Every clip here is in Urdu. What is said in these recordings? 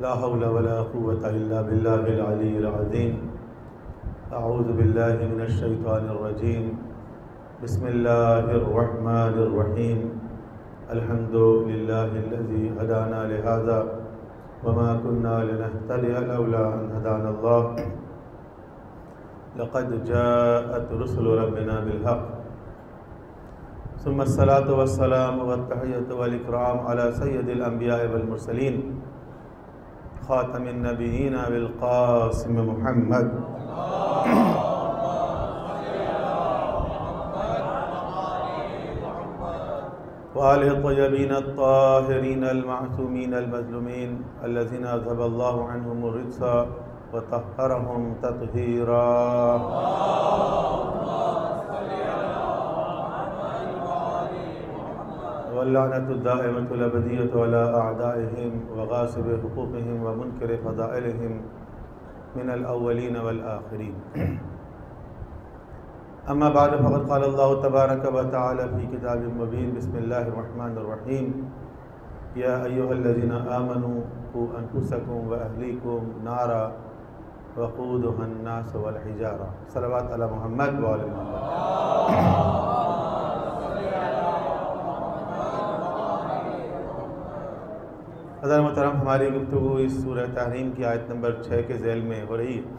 لا حول ولا قوة إلا بالله العلي العظيم. أعوذ بالله من الشيطان الرجيم. بسم الله الرحمن الرحيم. الحمد لله الذي هدانا لهذا وما كنا لنهتدي لولا أن هدانا الله. لقد جاءت رسل ربنا بالحق. ثم الصلاة والسلام والتحية والإكرام على سيد الأنبياء والمرسلين خاتم النبيين بالقاسم محمد وآله الطيبين الطاهرين المعصومين المظلومين الذين أذهب الله عنهم الرجس وطهرهم تطهيرا. واللعنة الدائمة الأبدية على أعدائهم وغاصب حقوقهم ومنكر فضائلهم من الأولين والآخرين. أما بعد فقد قال الله تبارك وتعالى في كتاب مبين. بسم الله الرحمن الرحيم. يا أيها الذين آمنوا قوا أنفسكم وأهليكم نارا وقودها الناس والحجارة. صلوات على محمد وآل محمد. حضرت محترم، ہماری گفتگو اس سورہ تحریم کی آیت نمبر 6 کے ذیل میں ہو رہی ہے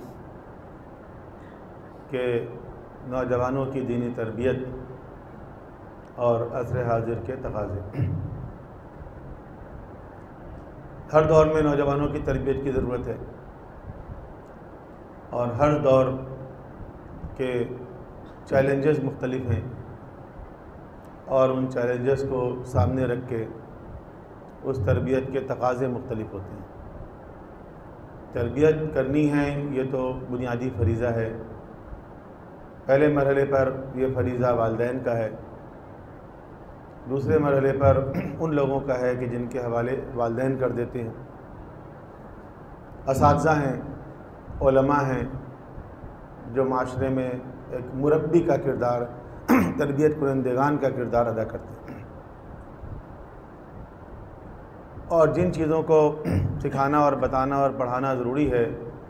کہ نوجوانوں کی دینی تربیت اور عصر حاضر کے تقاضے. ہر دور میں نوجوانوں کی تربیت کی ضرورت ہے اور ہر دور کے چیلنجز مختلف ہیں اور ان چیلنجز کو سامنے رکھ کے اس تربیت کے تقاضے مختلف ہوتے ہیں. تربیت کرنی ہے یہ تو بنیادی فریضہ ہے. پہلے مرحلے پر یہ فریضہ والدین کا ہے. دوسرے مرحلے پر ان لوگوں کا ہے کہ جن کے حوالے والدین کر دیتے ہیں. اساتذہ ہیں، علماء ہیں جو معاشرے میں ایک مربی کا کردار، تربیت کنندگان کا کردار ادا کرتے ہیں. اور جن چیزوں کو سکھانا اور بتانا اور پڑھانا ضروری ہے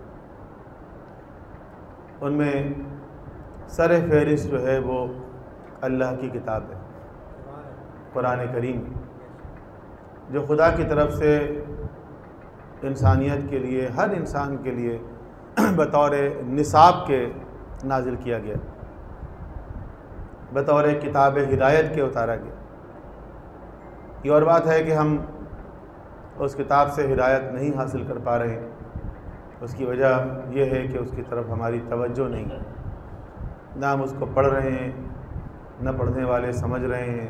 ان میں سر فہرست جو ہے وہ اللہ کی کتاب ہے، قرآن کریم، جو خدا کی طرف سے انسانیت کے لیے، ہر انسان کے لیے بطور نصاب کے نازل کیا گیا، بطور کتاب ہدایت کے اتارا گیا. یہ اور بات ہے کہ ہم اس کتاب سے ہدایت نہیں حاصل کر پا رہے ہیں. اس کی وجہ یہ ہے کہ اس کی طرف ہماری توجہ نہیں ہے. نہ ہم اس کو پڑھ رہے ہیں، نہ پڑھنے والے سمجھ رہے ہیں.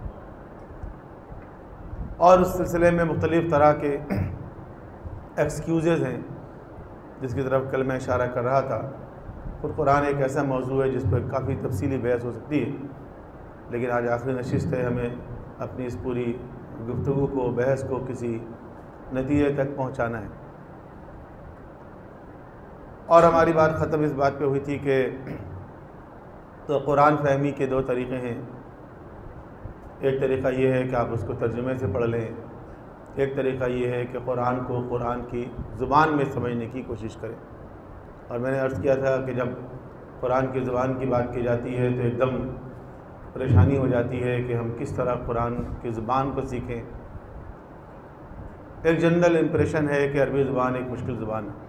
اور اس سلسلے میں مختلف طرح کے ایکسکیوزز ہیں جس کی طرف کل میں اشارہ کر رہا تھا. خود قرآن ایک ایسا موضوع ہے جس پر کافی تفصیلی بحث ہو سکتی ہے، لیکن آج آخری نشست ہے. ہمیں اپنی اس پوری گفتگو کو، بحث کو کسی نتیجے تک پہنچانا ہے. اور ہماری بات ختم اس بات پہ ہوئی تھی کہ تو قرآن فہمی کے دو طریقے ہیں. ایک طریقہ یہ ہے کہ آپ اس کو ترجمے سے پڑھ لیں. ایک طریقہ یہ ہے کہ قرآن کو قرآن کی زبان میں سمجھنے کی کوشش کریں. اور میں نے عرض کیا تھا کہ جب قرآن کی زبان کی بات کی جاتی ہے تو ایک دم پریشانی ہو جاتی ہے کہ ہم کس طرح قرآن کی زبان کو سیکھیں. ایک جنرل امپریشن ہے کہ عربی زبان ایک مشکل زبان ہے،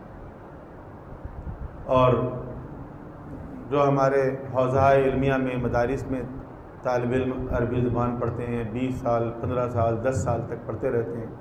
اور جو ہمارے حوزہ علمیہ میں، مدارس میں طالب علم عربی زبان پڑھتے ہیں، 20 سال، 15 سال، 10 سال تک پڑھتے رہتے ہیں.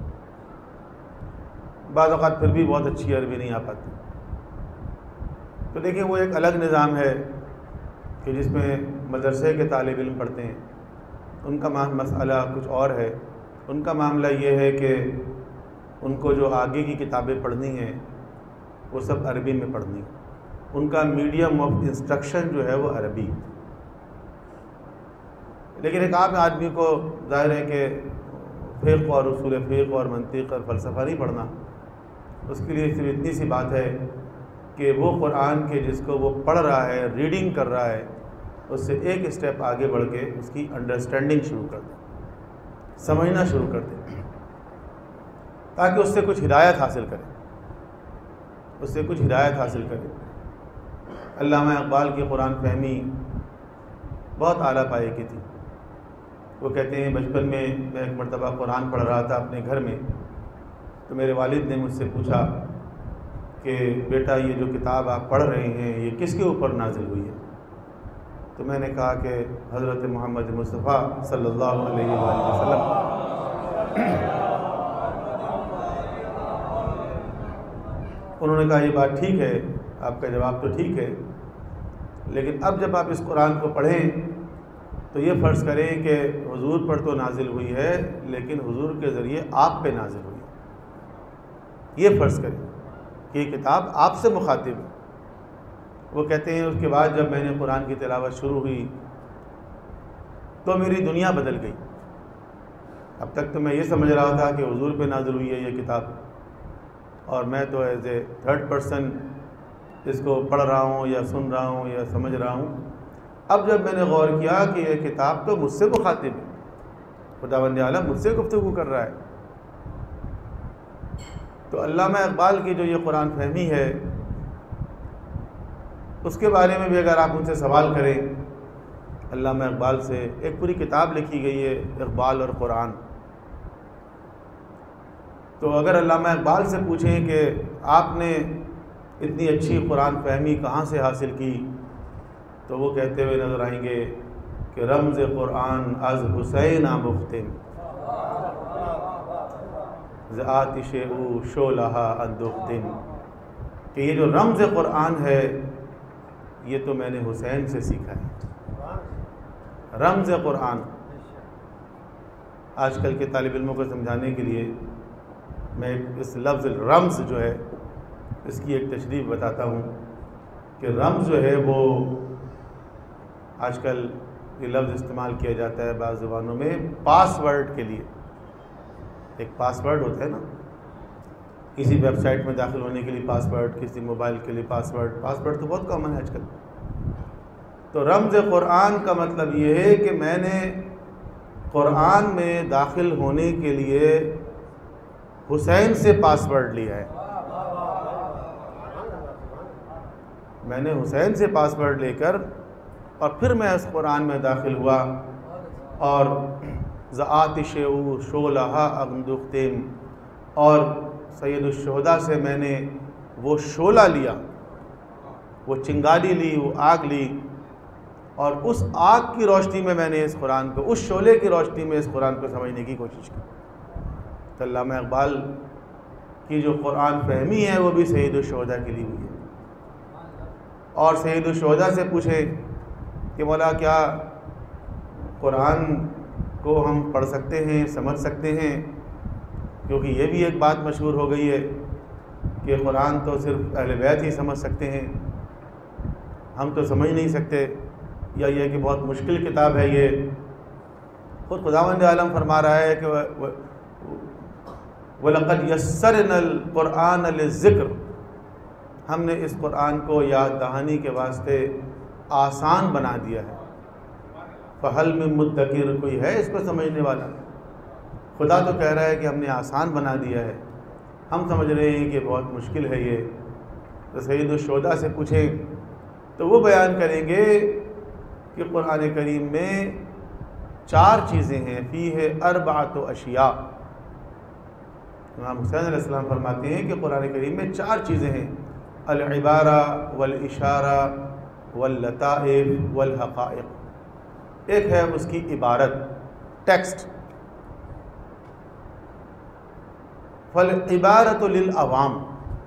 بعض اوقات پھر بھی بہت اچھی عربی نہیں آ پاتی. تو دیکھیں وہ ایک الگ نظام ہے کہ جس میں مدرسے کے طالب علم پڑھتے ہیں. ان کا مسئلہ کچھ اور ہے. ان کا معاملہ یہ ہے کہ ان کو جو آگے کی کتابیں پڑھنی ہیں وہ سب عربی میں پڑھنی ہیں. ان کا میڈیم آف انسٹرکشن جو ہے وہ عربی. لیکن ایک عام آدمی کو ظاہر ہے کہ فقہ اور اصول فقہ اور منطق اور فلسفہ نہیں پڑھنا. اس کے لیے صرف اتنی سی بات ہے کہ وہ قرآن کے جس کو وہ پڑھ رہا ہے، ریڈنگ کر رہا ہے، اس سے ایک اسٹیپ آگے بڑھ کے اس کی انڈرسٹینڈنگ شروع کر دیں، سمجھنا شروع کر دیں. تاکہ اس سے کچھ ہدایت حاصل کرے، اس سے کچھ ہدایت حاصل کرے۔ علامہ اقبال کی قرآن فہمی بہت اعلیٰ پائے کی تھی۔ وہ کہتے ہیں بچپن میں ایک مرتبہ قرآن پڑھ رہا تھا اپنے گھر میں، تو میرے والد نے مجھ سے پوچھا کہ بیٹا یہ جو کتاب آپ پڑھ رہے ہیں یہ کس کے اوپر نازل ہوئی ہے؟ تو میں نے کہا کہ حضرت محمد مصطفیٰ صلی اللہ علیہ وآلہ وسلم۔ انہوں نے کہا یہ بات ٹھیک ہے، آپ کا جواب تو ٹھیک ہے، لیکن اب جب آپ اس قرآن کو پڑھیں تو یہ فرض کریں کہ حضور پر تو نازل ہوئی ہے لیکن حضور کے ذریعے آپ پہ نازل ہوئی ہے، یہ فرض کریں کہ یہ کتاب آپ سے مخاطب ہے۔ وہ کہتے ہیں اس کے بعد جب میں نے قرآن کی تلاوت شروع ہوئی تو میری دنیا بدل گئی۔ اب تک تو میں یہ سمجھ رہا تھا کہ حضور پہ نازل ہوئی ہے یہ کتاب، اور میں تو ایز اے تھرڈ پرسن اس کو پڑھ رہا ہوں یا سن رہا ہوں یا سمجھ رہا ہوں۔ اب جب میں نے غور کیا کہ یہ کتاب تو مجھ سے مخاطب ہے، خداوند عالم مجھ سے گفتگو کر رہا ہے، تو علامہ اقبال کی جو یہ قرآن فہمی ہے اس کے بارے میں بھی اگر آپ ان سے سوال کریں، علامہ اقبال سے ایک پوری کتاب لکھی گئی ہے اقبال اور قرآن، تو اگر علامہ اقبال سے پوچھیں کہ آپ نے اتنی اچھی قرآن فہمی کہاں سے حاصل کی، تو وہ کہتے ہوئے نظر آئیں گے کہ رمز قرآن از حسین مختم ز آتش او شعلہ اندختم، کہ یہ جو رمز قرآن ہے یہ تو میں نے حسین سے سیکھا ہے۔ رمز قرآن، آج کل کے طالب علموں کو سمجھانے کے لیے میں اس لفظ رمز جو ہے اس کی ایک تشریح بتاتا ہوں کہ رمز جو ہے وہ آج کل یہ لفظ استعمال کیا جاتا ہے بعض زبانوں میں پاس ورڈ کے لیے۔ ایک پاس ورڈ ہوتا ہے نا، کسی ویب سائٹ میں داخل ہونے کے لیے پاس ورڈ، کسی موبائل کے لیے پاس ورڈ تو بہت کامن ہے آج کل۔ تو رمز قرآن کا مطلب یہ ہے کہ میں نے قرآن میں داخل ہونے کے لیے حسین سے پاس ورڈ لیا ہے، میں نے حسین سے پاس ورڈ لے کر اور پھر میں اس قرآن میں داخل ہوا، اور ذآتش او شعلہ اندختم، اور سید الشہداء سے میں نے وہ شعلہ لیا، وہ چنگاری لی، وہ آگ لی، اور اس آگ کی روشنی میں نے اس قرآن کو، اس شعلے کی روشنی میں اس قرآن کو سمجھنے کی کوشش کی۔ تو علامہ اقبال کی جو قرآن فہمی ہے وہ بھی سید الشہداء کے لیے ہوئی ہے۔ اور سید الشہداء سے پوچھیں کہ مولا کیا قرآن کو ہم پڑھ سکتے ہیں، سمجھ سکتے ہیں؟ کیونکہ یہ بھی ایک بات مشہور ہو گئی ہے کہ قرآن تو صرف اہل بیت ہی سمجھ سکتے ہیں، ہم تو سمجھ نہیں سکتے، یا یہ کہ بہت مشکل کتاب ہے۔ یہ خود خداوند عالم فرما رہا ہے کہ وَلَقَدْ يَسَّرْنَا الْقُرْآنَ لِلذِّكْرِ، ہم نے اس قرآن کو یاد دہانی کے واسطے آسان بنا دیا ہے۔ فَهَلْ مِن مُدَّكِرٍ، کوئی ہے اس کو سمجھنے والا؟ خدا تو کہہ رہا ہے کہ ہم نے آسان بنا دیا ہے، ہم سمجھ رہے ہیں کہ بہت مشکل ہے یہ۔ تو سید الشہداء سے پوچھیں تو وہ بیان کریں گے کہ قرآن کریم میں 4 چیزیں ہیں، فیہ 4 اشیاء۔ امام حسین علیہ السلام فرماتے ہیں کہ قرآن کریم میں 4 چیزیں ہیں، العبارہ والاشارہ واللطائف والحقائق۔ ایک ہے اس کی عبارت، ٹیکسٹ، فالعبارۃ للعوام،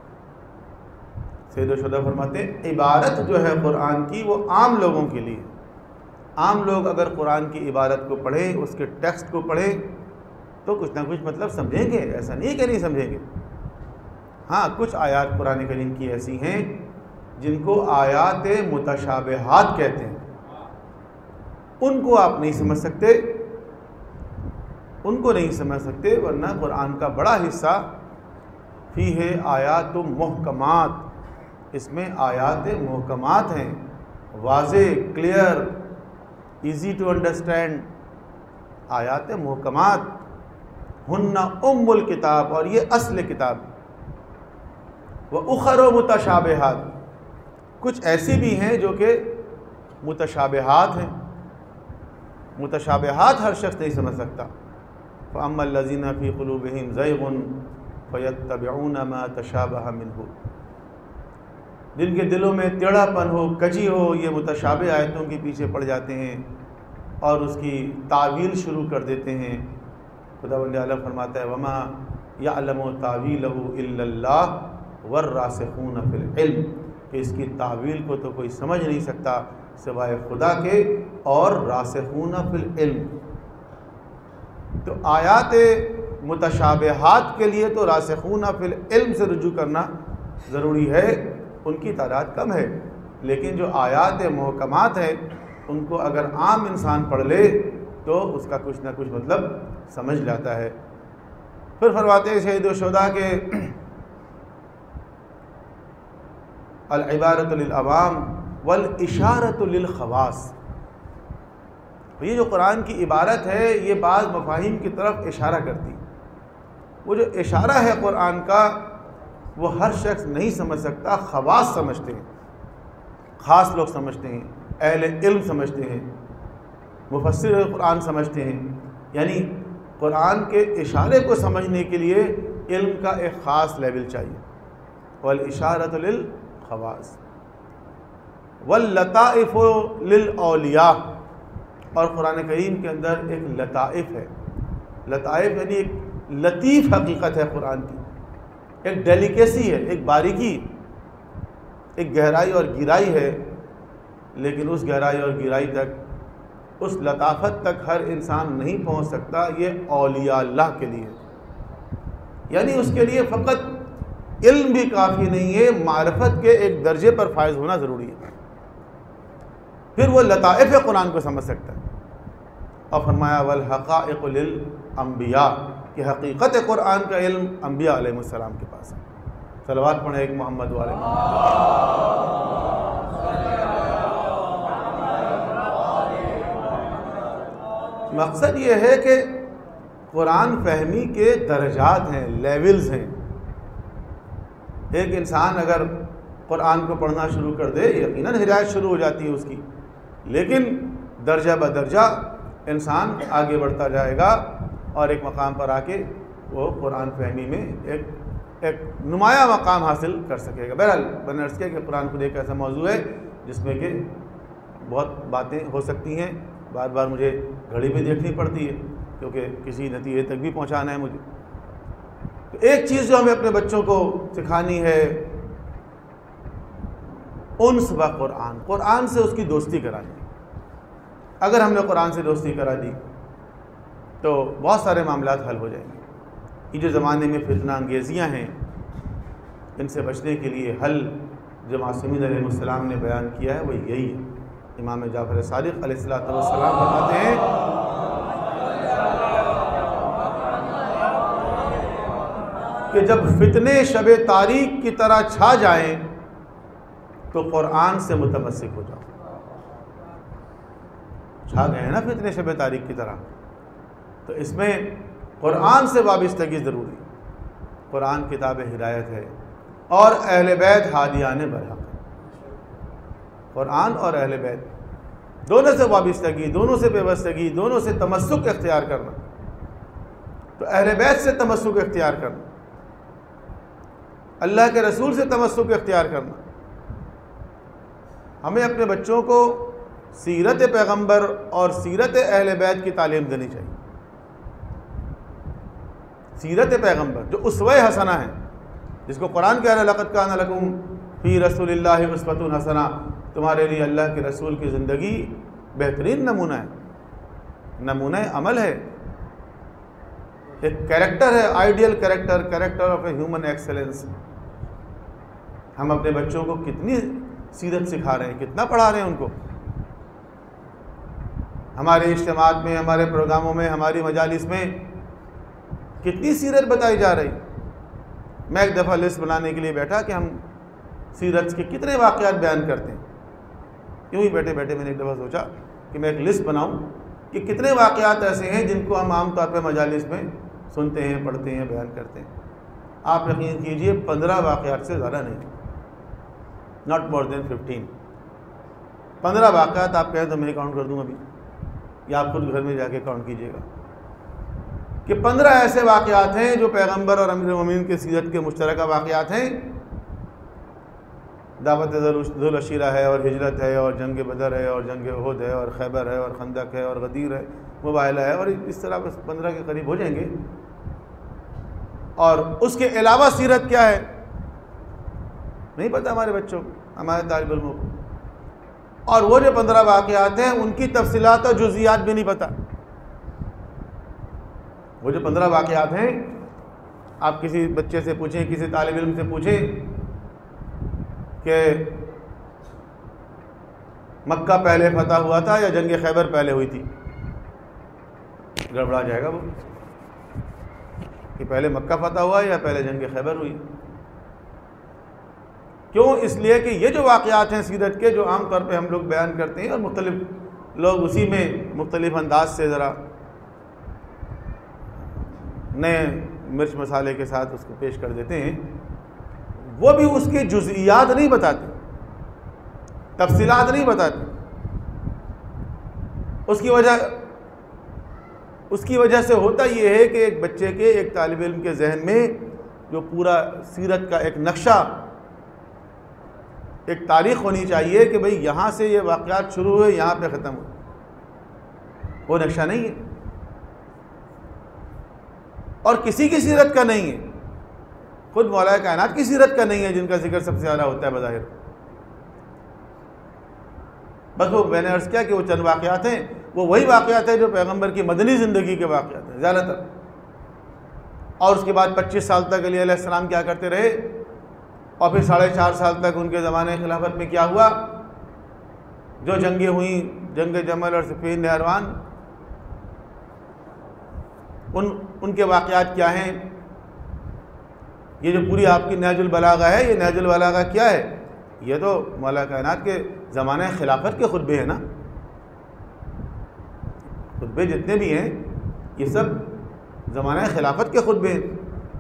سید الشہداء فرماتے ہیں عبارت جو ہے قرآن کی وہ عام لوگوں کے لیے، عام لوگ اگر قرآن کی عبارت کو پڑھیں، اس کے ٹیکسٹ کو پڑھیں تو کچھ نہ کچھ مطلب سمجھیں گے، ایسا نہیں کہ نہیں سمجھیں گے۔ ہاں کچھ آیات قرآن کریم کی ایسی ہیں جن کو آیات متشابہات کہتے ہیں، ان کو آپ نہیں سمجھ سکتے، ان کو نہیں سمجھ سکتے، ورنہ قرآن کا بڑا حصہ فیہ آیات محکمات، اس میں آیات محکمات ہیں، واضح، کلیئر، ایزی ٹو انڈرسٹینڈ آیات محکمات۔ ہن ام الکتاب، اور یہ اصل کتاب، وَأُخَرُ مُتَشَابِهَاتٌ، کچھ ایسی بھی ہیں جو کہ متشابہات ہیں، متشابہات ہر شخص نہیں سمجھ سکتا۔ فَأَمَّا الَّذِينَ فِي قُلُوبِهِمْ زَيْغٌ فَيَتَّبِعُونَ مَا تَشَابَهَ مِنْهُ، جن کے دلوں میں ٹیڑھا پن ہو، کجی ہو، یہ متشابہ آیتوں کے پیچھے پڑ جاتے ہیں اور اس کی تعویل شروع کر دیتے ہیں۔ خداوند عالم فرماتا ہے وَمَا يَعْلَمُ تَعْوِيلَهُ إِلَّا اللَّهُ وَالرَّاسِخُونَ فِي الْعِلْمِ، کہ اس کی تعویل کو تو کوئی سمجھ نہیں سکتا سوائے خدا کے اور راسخون فی العلم۔ تو آیات متشابہات کے لیے تو راسخون فی العلم سے رجوع کرنا ضروری ہے، ان کی تعداد کم ہے، لیکن جو آیات محکمات ہیں ان کو اگر عام انسان پڑھ لے تو اس کا کچھ نہ کچھ مطلب سمجھ جاتا ہے۔ پھر فرماتے ہیں شہید و شہداء کے العبارۃ للعوام والاشارۃ للخواص، یہ جو قرآن کی عبارت ہے یہ بعض مفاہیم کی طرف اشارہ کرتی، وہ جو اشارہ ہے قرآن کا وہ ہر شخص نہیں سمجھ سکتا، خواص سمجھتے ہیں، خاص لوگ سمجھتے ہیں، اہل علم سمجھتے ہیں، مفسر قرآن سمجھتے ہیں، یعنی قرآن کے اشارے کو سمجھنے کے لیے علم کا ایک خاص لیول چاہیے۔ والاشارۃ للخواص واللطائف للاولیاء، اور قرآن کریم کے اندر ایک لطائف ہے، لطائف یعنی ایک لطیف حقیقت ہے قرآن کی، ایک ڈیلیکیسی ہے، ایک باریکی، ایک گہرائی اور گہرائی ہے، لیکن اس گہرائی اور گہرائی تک، اس لطافت تک ہر انسان نہیں پہنچ سکتا، یہ اولیاء اللہ کے لیے، یعنی اس کے لیے فقط علم بھی کافی نہیں ہے، معرفت کے ایک درجے پر فائز ہونا ضروری ہے، پھر وہ لطائف قرآن کو سمجھ سکتا ہے۔ اور فرمایا والحقائق للانبیاء، کہ حقیقت قرآن کا علم انبیاء علیہ السلام کے پاس ہے۔ صلوات پڑھیں ایک محمد والے مقصد یہ ہے کہ قرآن فہمی کے درجات ہیں، لیولز ہیں۔ ایک انسان اگر قرآن کو پڑھنا شروع کر دے یقیناً ہدایت شروع ہو جاتی ہے اس کی، لیکن درجہ بدرجہ انسان آگے بڑھتا جائے گا اور ایک مقام پر آ کے وہ قرآن فہمی میں ایک نمایاں مقام حاصل کر سکے گا۔ بہرحال میں نے عرض کیا کہ قرآن خود ایک ایسا موضوع ہے جس میں کہ بہت باتیں ہو سکتی ہیں، بار بار مجھے گھڑی بھی دیکھنی پڑتی ہے کیونکہ کسی نتیجے تک بھی پہنچانا ہے مجھے۔ تو ایک چیز جو ہمیں اپنے بچوں کو سکھانی ہے، انس با قرآن، قرآن سے اس کی دوستی کرانی۔ اگر ہم نے قرآن سے دوستی کرا دی تو بہت سارے معاملات حل ہو جائیں گے۔ یہ جو زمانے میں فتنہ انگیزیاں ہیں ان سے بچنے کے لیے حل جو معصومین علیہ السلام نے بیان کیا ہے وہ یہی ہے۔ امام جعفر صادق علیہ السلام فرماتے ہیں کہ جب فتنے شب تاریک کی طرح چھا جائیں تو قرآن سے متمسک ہو جاؤ۔ چھا گئے ہیں نا فتنے شب تاریک کی طرح، تو اس میں قرآن سے وابستگی ضروری ہے۔ قرآن کتاب ہدایت ہے اور اہل بیت ہادیان برحق، قرآن اور اہل بیت دونوں سے وابستگی، دونوں سے پیوستگی، دونوں سے تمسک اختیار کرنا۔ تو اہل بیت سے تمسک اختیار کرنا، اللہ کے رسول سے تمسک اختیار کرنا۔ ہمیں اپنے بچوں کو سیرت پیغمبر اور سیرت اہل بیت کی تعلیم دینی چاہیے۔ سیرت پیغمبر جو اسوہ حسنہ ہے، جس کو قرآن کہہ رہا ہے لقد کان لکم فی رسول اللہ اسوۃ حسنہ، تمہارے لیے اللہ کے رسول کی زندگی بہترین نمونہ ہے، نمونہ عمل ہے، ایک کیریکٹر ہے، ideal character of a human excellence. ہم اپنے بچوں کو کتنی سیرت سکھا رہے ہیں، کتنا پڑھا رہے ہیں ان کو، ہمارے اجتماعات میں، ہمارے پروگراموں میں، ہماری مجالس میں کتنی سیرت بتائی جا رہی۔ میں ایک دفعہ لسٹ بنانے کے لیے بیٹھا کہ ہم سیرت کے کتنے واقعات بیان کرتے ہیں، کیوں ہی بیٹھے بیٹھے میں نے ایک دفعہ سوچا کہ میں ایک لسٹ بناؤں کہ کتنے واقعات ایسے ہیں جن کو ہم عام طور پہ مجالس میں سنتے ہیں، پڑھتے ہیں، بیان کرتے ہیں. آپ یقین کیجئے 15 واقعات سے زیادہ نہیں، not more than 15. 15 واقعات آپ کہیں تو میں کاؤنٹ کر دوں ابھی، یا آپ خود گھر میں جا کے کاؤنٹ کیجئے گا کہ 15 ایسے واقعات ہیں جو پیغمبر اور امیر المومنین کے سیرت کے مشترکہ واقعات ہیں. دعوت ذو العشیرہ ہے، اور ہجرت ہے، اور جنگ بدر ہے، اور جنگ احد ہے، اور خیبر ہے، اور خندق ہے، اور غدیر ہے، مباہلہ ہے، اور اس طرح بس 15 کے قریب ہو جائیں گے. اور اس کے علاوہ سیرت کیا ہے نہیں پتہ ہمارے بچوں کو، ہمارے طالب علموں کو. اور وہ جو 15 واقعات ہیں ان کی تفصیلات اور جزئیات بھی نہیں پتہ. وہ جو 15 واقعات ہیں، آپ کسی بچے سے پوچھیں، کسی طالب علم سے پوچھیں کہ مکہ پہلے فتح ہوا تھا یا جنگ خیبر پہلے ہوئی تھی، گڑبڑا جائے گا وہ کہ پہلے مکہ فتح ہوا یا پہلے جنگ خیبر ہوئی. کیوں؟ اس لیے کہ یہ جو واقعات ہیں سیرت کے، جو عام طور پہ ہم لوگ بیان کرتے ہیں اور مختلف لوگ اسی میں مختلف انداز سے ذرا نئے مرچ مسالے کے ساتھ اس کو پیش کر دیتے ہیں، وہ بھی اس کی جزئیات نہیں بتاتے، تفصیلات نہیں بتاتے. اس کی وجہ سے ہوتا یہ ہے کہ ایک بچے کے، ایک طالب علم کے ذہن میں جو پورا سیرت کا ایک نقشہ، ایک تاریخ ہونی چاہیے کہ بھئی یہاں سے یہ واقعات شروع ہوئے، یہاں پہ ختم ہوئے، وہ نقشہ نہیں ہے اور کسی کی سیرت کا نہیں ہے. خود مولا کائنات کی سیرت کا نہیں ہے جن کا ذکر سب سے زیادہ ہوتا ہے بظاہر. بس وہ میں نے عرض کیا کہ وہ چند واقعات ہیں، وہ وہی واقعات ہیں جو پیغمبر کی مدنی زندگی کے واقعات ہیں زیادہ تر. اور اس کے بعد 25 سال تک علیہ السلام کیا کرتے رہے، اور پھر 4.5 سال تک ان کے زمانے خلافت میں کیا ہوا، جو جنگیں ہوئیں، جنگ جمل اور صفین نہروان، ان کے واقعات کیا ہیں. یہ جو پوری آپ کی نہج البلاغہ ہے، یہ نہج البلاغہ کیا ہے؟ یہ تو مولا کائنات کے زمانہ خلافت کے خطبے ہیں نا. خطبے جتنے بھی ہیں یہ سب زمانہ خلافت کے خطبے ہیں.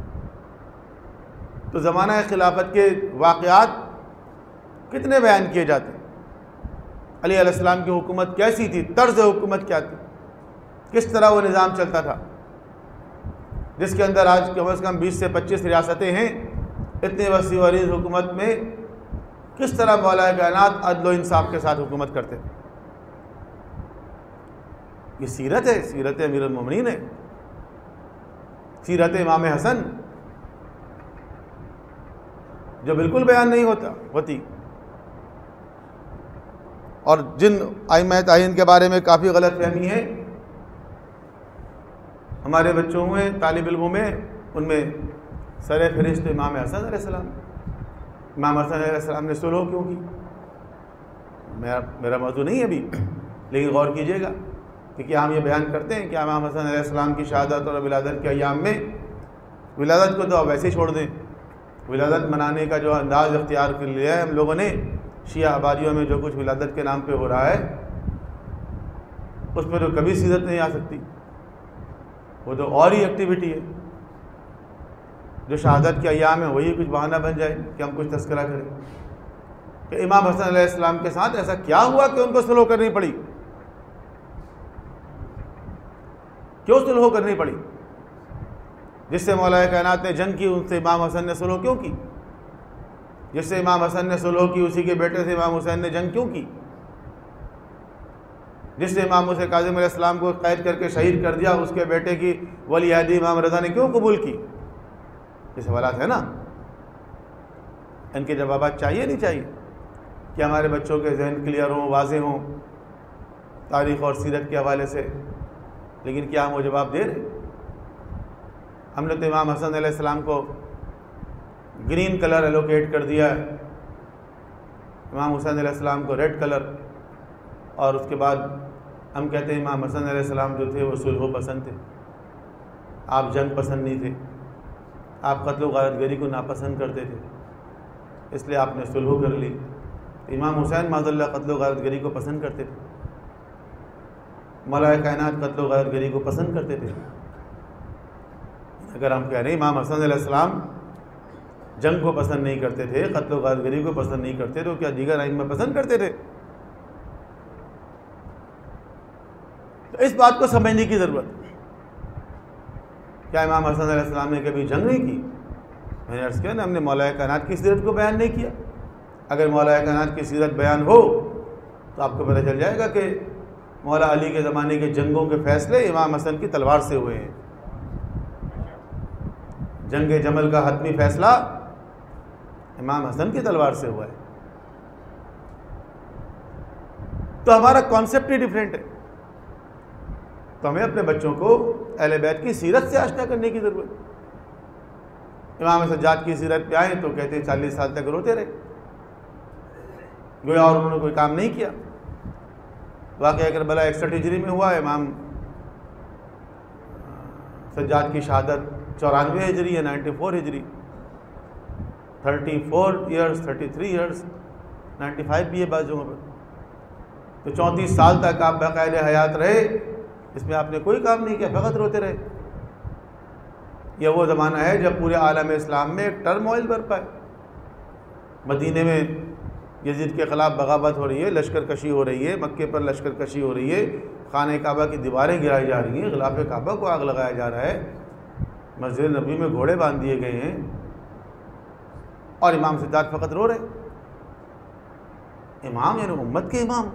تو زمانہ خلافت کے واقعات کتنے بیان کیے جاتے ہیں. علیہ السلام کی حکومت کیسی تھی، طرز حکومت کیا تھی، کس طرح وہ نظام چلتا تھا، جس کے اندر آج کم از کم 20 سے 25 ریاستیں ہیں. اتنے وسیع و عریض حکومت میں کس طرح مولا کائنات عدل و انصاف کے ساتھ حکومت کرتے تھے. یہ سیرت ہے، سیرت امیر المومنین ہے، سیرت امام حسن، جو بالکل بیان نہیں ہوتی. اور جن ائمہ تعین کے بارے میں کافی غلط فہمی ہے ہمارے بچوں میں، طالب علموں میں، ان میں سر فہرست امام حسن علیہ السلام. امام حسن علیہ السلام نے صلح کیوں کی؟ میرا موضوع نہیں ہے ابھی، لیکن غور کیجئے گا کہ کیا ہم یہ بیان کرتے ہیں کہ امام حسن علیہ السلام کی شہادت اور ولادت کے ایام میں، ولادت کو تو اب ویسے ہی چھوڑ دیں، ولادت منانے کا جو انداز اختیار کر لیا ہے ہم لوگوں نے، شیعہ آبادیوں میں جو کچھ ولادت کے نام پہ ہو رہا ہے اس پہ تو کبھی سیرت نہیں آ سکتی. وہ تو اور ہی ایکٹیویٹی ہے. جو شہادت کے ایام ہے وہی کچھ بہانہ بن جائے کہ ہم کچھ تذکرہ کریں کہ امام حسن علیہ السلام کے ساتھ ایسا کیا ہوا کہ ان کو صلح کرنی پڑی. کیوں صلح کرنی پڑی؟ جس سے مولا کائنات نے جنگ کی ان سے امام حسن نے صلح کیوں کی؟ جس سے امام حسن نے صلح کی اسی کے بیٹے سے امام حسین نے جنگ کیوں کی؟ جس سے امام موسیٰ کاظم علیہ السلام کو قید کر کے شہید کر دیا، اس کے بیٹے کی ولی عہدی امام رضا نے کیوں قبول کی؟ یہ سوالات ہیں نا، ان کے جوابات چاہیے نہیں چاہیے کہ ہمارے بچوں کے ذہن کلیئر ہوں، واضح ہوں تاریخ اور سیرت کے حوالے سے. لیکن کیا ہم وہ جواب دے رہے؟ ہم نے تو امام حسن علیہ السلام کو گرین کلر ایلوکیٹ کر دیا ہے، امام حسین علیہ السلام کو ریڈ کلر، اور اس کے بعد ہم کہتے ہیں امام حسن علیہ السلام جو تھے وہ صلح پسند تھے، آپ جنگ پسند نہیں تھے، آپ قتل و غارت گری کو ناپسند کرتے تھے، اس لیے آپ نے صلح کر لی. امام حسین معاذ اللہ قتل و غارت گری کو پسند کرتے تھے، مولا کائنات قتل و غارت گری کو پسند کرتے تھے. اگر ہم کہہ رہے ہیں امام حسن علیہ السلام جنگ کو پسند نہیں کرتے تھے، قتل و غارتگری کو پسند نہیں کرتے، تو کیا دیگر ائمہ پسند کرتے تھے؟ تو اس بات کو سمجھنے کی ضرورت ہے۔ کیا امام حسن علیہ السلام نے کبھی جنگ نہیں کی؟ میں نے عرض کیا نا، ہم نے مولا کائنات کی سیرت کو بیان نہیں کیا۔ اگر مولا کائنات کی سیرت بیان ہو تو آپ کو پتہ چل جائے گا کہ مولا علی کے زمانے کے جنگوں کے فیصلے امام حسن کی تلوار سے ہوئے ہیں۔ جنگ جمل کا حتمی فیصلہ امام حسن کی تلوار سے ہوا ہے۔ تو ہمارا کانسیپٹ ہی ڈیفرنٹ ہے۔ تو ہمیں اپنے بچوں کو اہل بیت کی سیرت سے آشنا کرنے کی ضرورت ہے۔ امام سجاد کی سیرت پہ آئیں تو کہتے ہیں 40 سال تک روتے رہے، گویا اور انہوں نے کوئی کام نہیں کیا۔ واقعہ کربلا 61 ہجری میں ہوا، امام سجاد کی شہادت 94 ہجری یا 94 ہجری، 34 ایئرس 33 ایئرس 95 بھی ہے بعض جگہوں پر۔ تو 34 سال تک آپ باقاعد حیات رہے، اس میں آپ نے کوئی کام نہیں کیا، فقط روتے رہے۔ یہ وہ زمانہ ہے جب پورے عالم اسلام میں ایک ٹرموائل برپا ہے۔ مدینے میں یزید کے خلاف بغاوت ہو رہی ہے، لشکر کشی ہو رہی ہے، مکے پر لشکر کشی ہو رہی ہے، خانہ کعبہ کی دیواریں گرائی جا رہی ہیں، غلاف کعبہ کو آگ لگایا جا رہا ہے، مسجد نبوی میں گھوڑے باندھ دیے گئے ہیں، اور امام سجاد فقط رو رہے۔ امام یعنی امت کے امام۔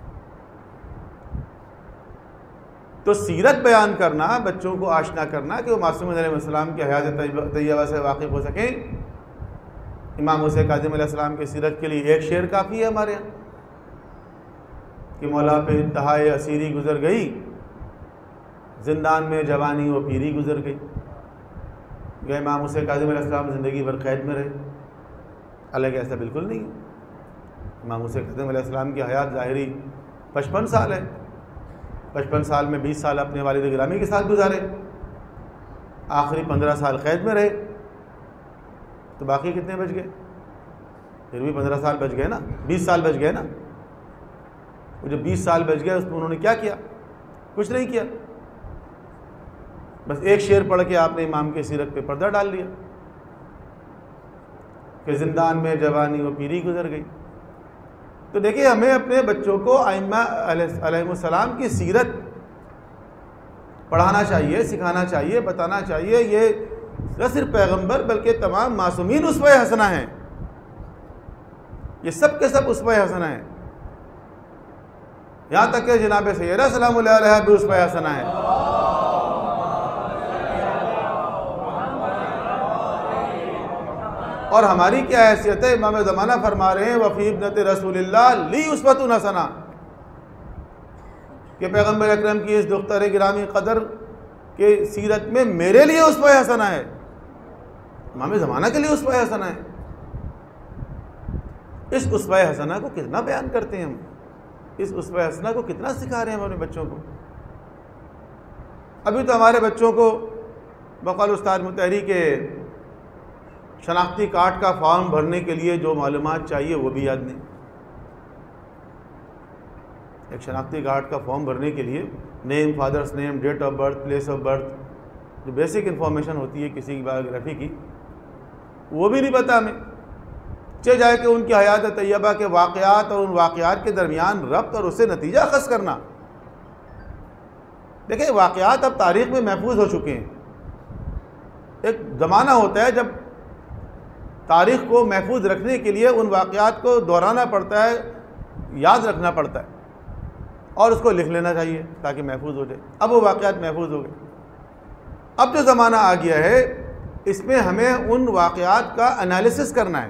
تو سیرت بیان کرنا، بچوں کو آشنا کرنا کہ وہ معصومین علیہ السلام کی حیات طیبہ سے واقف ہو سکیں۔ امام حسین کاظم علیہ السلام کی سیرت کے لیے ایک شعر کافی ہے ہمارے یہاں کہ مولا پہ انتہائے اسیری گزر گئی، زندان میں جوانی و پیری گزر گئی۔ یہ امام حسین کاظم علیہ السلام زندگی بھر قید میں رہے، حالانکہ ایسا بالکل نہیں ہے۔ امام حسین کاظم علیہ السلام کی حیات ظاہری 55 سال ہے، 55 سال میں 20 سال اپنے والد گرامی کے ساتھ گزارے، آخری 15 سال قید میں رہے، تو باقی کتنے بچ گئے؟ پھر بھی 15 سال بچ گئے نا، 20 سال بچ گئے نا۔ وہ جو 20 سال بچ گئے اس میں انہوں نے کیا کیا؟ کچھ نہیں کیا، بس ایک شعر پڑھ کے آپ نے امام کی سیرت پہ پردہ ڈال دیا کہ زندان میں جوانی و پیری گزر گئی۔ تو دیکھیں، ہمیں اپنے بچوں کو ائمہ علیہ السلام کی سیرت پڑھانا چاہیے، سکھانا چاہیے، بتانا چاہیے۔ یہ نہ صرف پیغمبر بلکہ تمام معصومین اسوہ حسنہ ہیں، یہ سب کے سب اسوہ حسنہ ہیں، یہاں تک کہ جناب سیدہ سلام اللہ علیہ بھی اسوہ حسنہ ہیں۔ اور ہماری کیا حیثیت ہے؟ امام زمانہ فرما رہے ہیں وفی ابنت رسول اللہ لی اسوۃ حسنہ، کہ پیغمبر اکرم کی اس دختر گرامی قدر کے سیرت میں میرے لیے اسوہ حسنہ ہے، امام زمانہ کے لیے اسوہ حسنہ ہے۔ اس اسوہ حسنہ کو کتنا بیان کرتے ہیں ہم، اس اسوہ حسنہ کو کتنا سکھا رہے ہیں ہم اپنے بچوں کو۔ ابھی تو ہمارے بچوں کو بقول استاد مطہری کے شناختی کارڈ کا فارم بھرنے کے لیے جو معلومات چاہیے وہ بھی یاد نہیں۔ ایک شناختی کارڈ کا فارم بھرنے کے لیے name, father's name, date of birth, place of birth, جو بیسک انفارمیشن ہوتی ہے کسی کی بایوگرافی کی، وہ بھی نہیں پتہ ہمیں۔ چاہے جائے کہ ان کی حیات طیبہ کے واقعات اور ان واقعات کے درمیان ربط اور اس سے نتیجہ اخذ کرنا۔ دیکھیں، واقعات اب تاریخ میں محفوظ ہو چکے ہیں۔ ایک زمانہ ہوتا ہے جب تاریخ کو محفوظ رکھنے کے لیے ان واقعات کو دہرانا پڑتا ہے، یاد رکھنا پڑتا ہے، اور اس کو لکھ لینا چاہیے تاکہ محفوظ ہو جائے۔ اب وہ واقعات محفوظ ہو گئے۔ اب جو زمانہ آ گیا ہے اس میں ہمیں ان واقعات کا انالیسس کرنا ہے،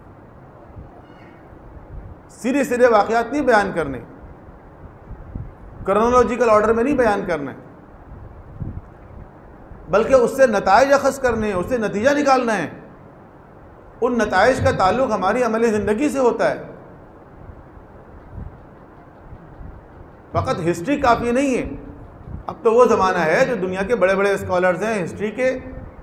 سیدھے سیدھے واقعات نہیں بیان کرنے، کرونالوجیکل آرڈر میں نہیں بیان کرنا ہے، بلکہ اس سے نتائج اخذ کرنے ہیں، اس سے نتیجہ نکالنا ہے۔ ان نتائج کا تعلق ہماری عملی زندگی سے ہوتا ہے۔ فقط ہسٹری کافی نہیں ہے۔ اب تو وہ زمانہ ہے جو دنیا کے بڑے بڑے اسکالرز ہیں ہسٹری کے،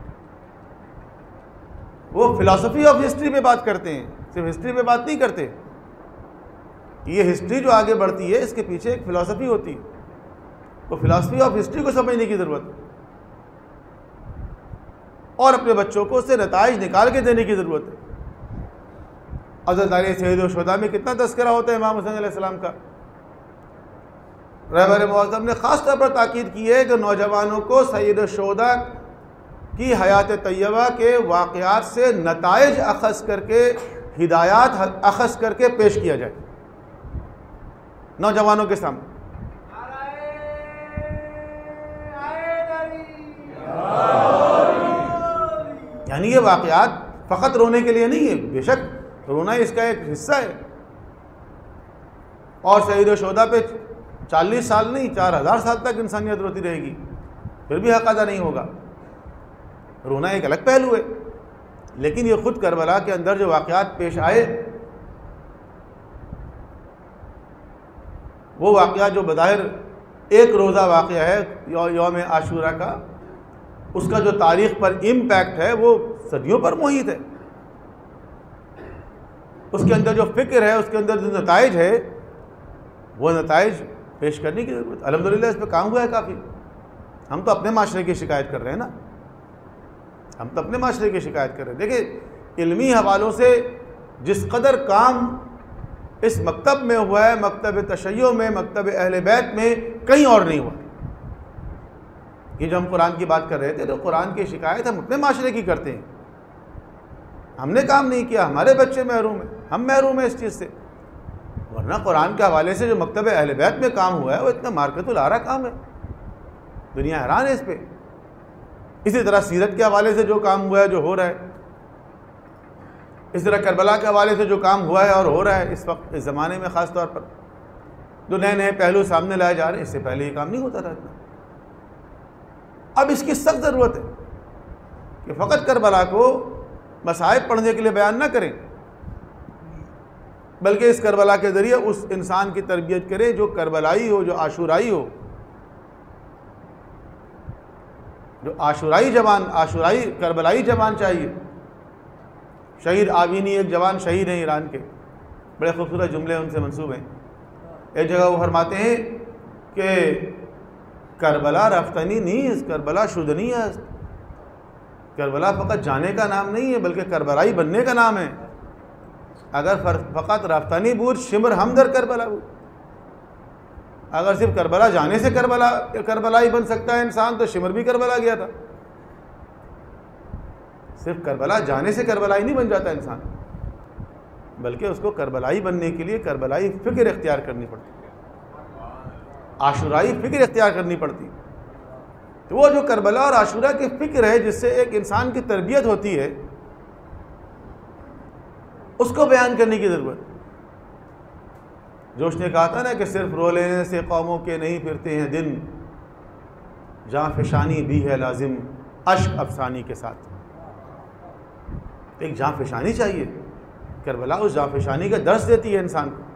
وہ فلاسفی آف ہسٹری پہ بات کرتے ہیں، صرف ہسٹری پہ بات نہیں کرتے۔ یہ ہسٹری جو آگے بڑھتی ہے اس کے پیچھے ایک فلاسفی ہوتی ہے، وہ فلاسفی آف ہسٹری کو سمجھنے کی ضرورت ہے۔ اور اپنے بچوں کو اس سے نتائج نکال کے دینے کی ضرورت ہے۔ حضرت علی سید الشہداء میں کتنا تذکرہ ہوتا ہے امام حسین علیہ السلام کا۔ رہبر معظم نے خاص طور پر تاکید کی ہے کہ نوجوانوں کو سید الشہداء کی حیات طیبہ کے واقعات سے نتائج اخذ کر کے، ہدایات اخذ کر کے پیش کیا جائے نوجوانوں کے سامنے۔ یعنی یہ واقعات فقط رونے کے لیے نہیں ہے، بے شک رونا اس کا ایک حصہ ہے، اور سید الشہداء پہ 40 سال نہیں 4000 سال تک انسانیت روتی رہے گی، پھر بھی حق ادا نہیں ہوگا۔ رونا ایک الگ پہلو ہے، لیکن یہ خود کربلا کے اندر جو واقعات پیش آئے، وہ واقعہ جو بظاہر ایک روزہ واقعہ ہے یوم عاشورہ کا، اس کا جو تاریخ پر امپیکٹ ہے وہ صدیوں پر محیط ہے۔ اس کے اندر جو فکر ہے، اس کے اندر جو نتائج ہے، وہ نتائج پیش کرنے کی ضرورت۔ الحمدللہ اس پہ کام ہوا ہے کافی۔ ہم تو اپنے معاشرے کی شکایت کر رہے ہیں نا، ہم تو اپنے معاشرے کی شکایت کر رہے ہیں۔ دیکھیں علمی حوالوں سے جس قدر کام اس مکتب میں ہوا ہے، مکتب تشیع میں، مکتب اہل بیت میں، کہیں اور نہیں ہوا۔ یہ جو ہم قرآن کی بات کر رہے تھے تو قرآن کی شکایت ہم اپنے معاشرے کی کرتے ہیں۔ ہم نے کام نہیں کیا، ہمارے بچے محروم ہیں، ہم محروم ہیں اس چیز سے، ورنہ قرآن کے حوالے سے جو مکتب اہل بیت میں کام ہوا ہے وہ اتنا مارکت العارہ کام ہے، دنیا حیران ہے اس پہ۔ اسی طرح سیرت کے حوالے سے جو کام ہوا ہے، جو ہو رہا ہے، اس طرح کربلا کے حوالے سے جو کام ہوا ہے اور ہو رہا ہے اس وقت، اس زمانے میں خاص طور پر جو نئے نئے پہلو سامنے لائے جا رہے ہیں، اس سے پہلے یہ کام نہیں ہوتا تھا اتنا۔ اب اس کی سخت ضرورت ہے کہ فقط کربلا کو مصائب پڑھنے کے لیے بیان نہ کریں، بلکہ اس کربلا کے ذریعے اس انسان کی تربیت کریں جو کربلائی ہو، جو عاشورائی ہو، جو عاشورائی جوان، عاشورائی کربلائی جوان چاہیے۔ شہید آوینی ایک جوان شہید ہیں ایران کے، بڑے خوبصورت جملے ان سے منسوب ہیں۔ ایک جگہ وہ فرماتے ہیں کہ کربلا رفتنی نیز، کربلا شدنی ہے۔ کربلا فقط جانے کا نام نہیں ہے بلکہ کربلائی بننے کا نام ہے۔ اگر فقط رفتنی بود شمر ہم در کربلا بود، اگر صرف کربلا جانے سے کربلائی بن سکتا ہے انسان تو شمر بھی کربلا گیا تھا۔ صرف کربلا جانے سے کربلائی نہیں بن جاتا انسان، بلکہ اس کو کربلائی بننے کے لیے کربلائی فکر اختیار کرنی پڑتی، عاشورائی فکر اختیار کرنی پڑتی۔ تو وہ جو کربلا اور عاشورہ کی فکر ہے جس سے ایک انسان کی تربیت ہوتی ہے، اس کو بیان کرنے کی ضرورت۔ جوش نے کہا تھا نا کہ صرف رو لینے سے قوموں کے نہیں پھرتے ہیں دن، جاں فشانی بھی ہے لازم اشک افسانی کے ساتھ۔ ایک جاں فشانی چاہیے، کربلا اس جاں فشانی کا درس دیتی ہے انسان کو۔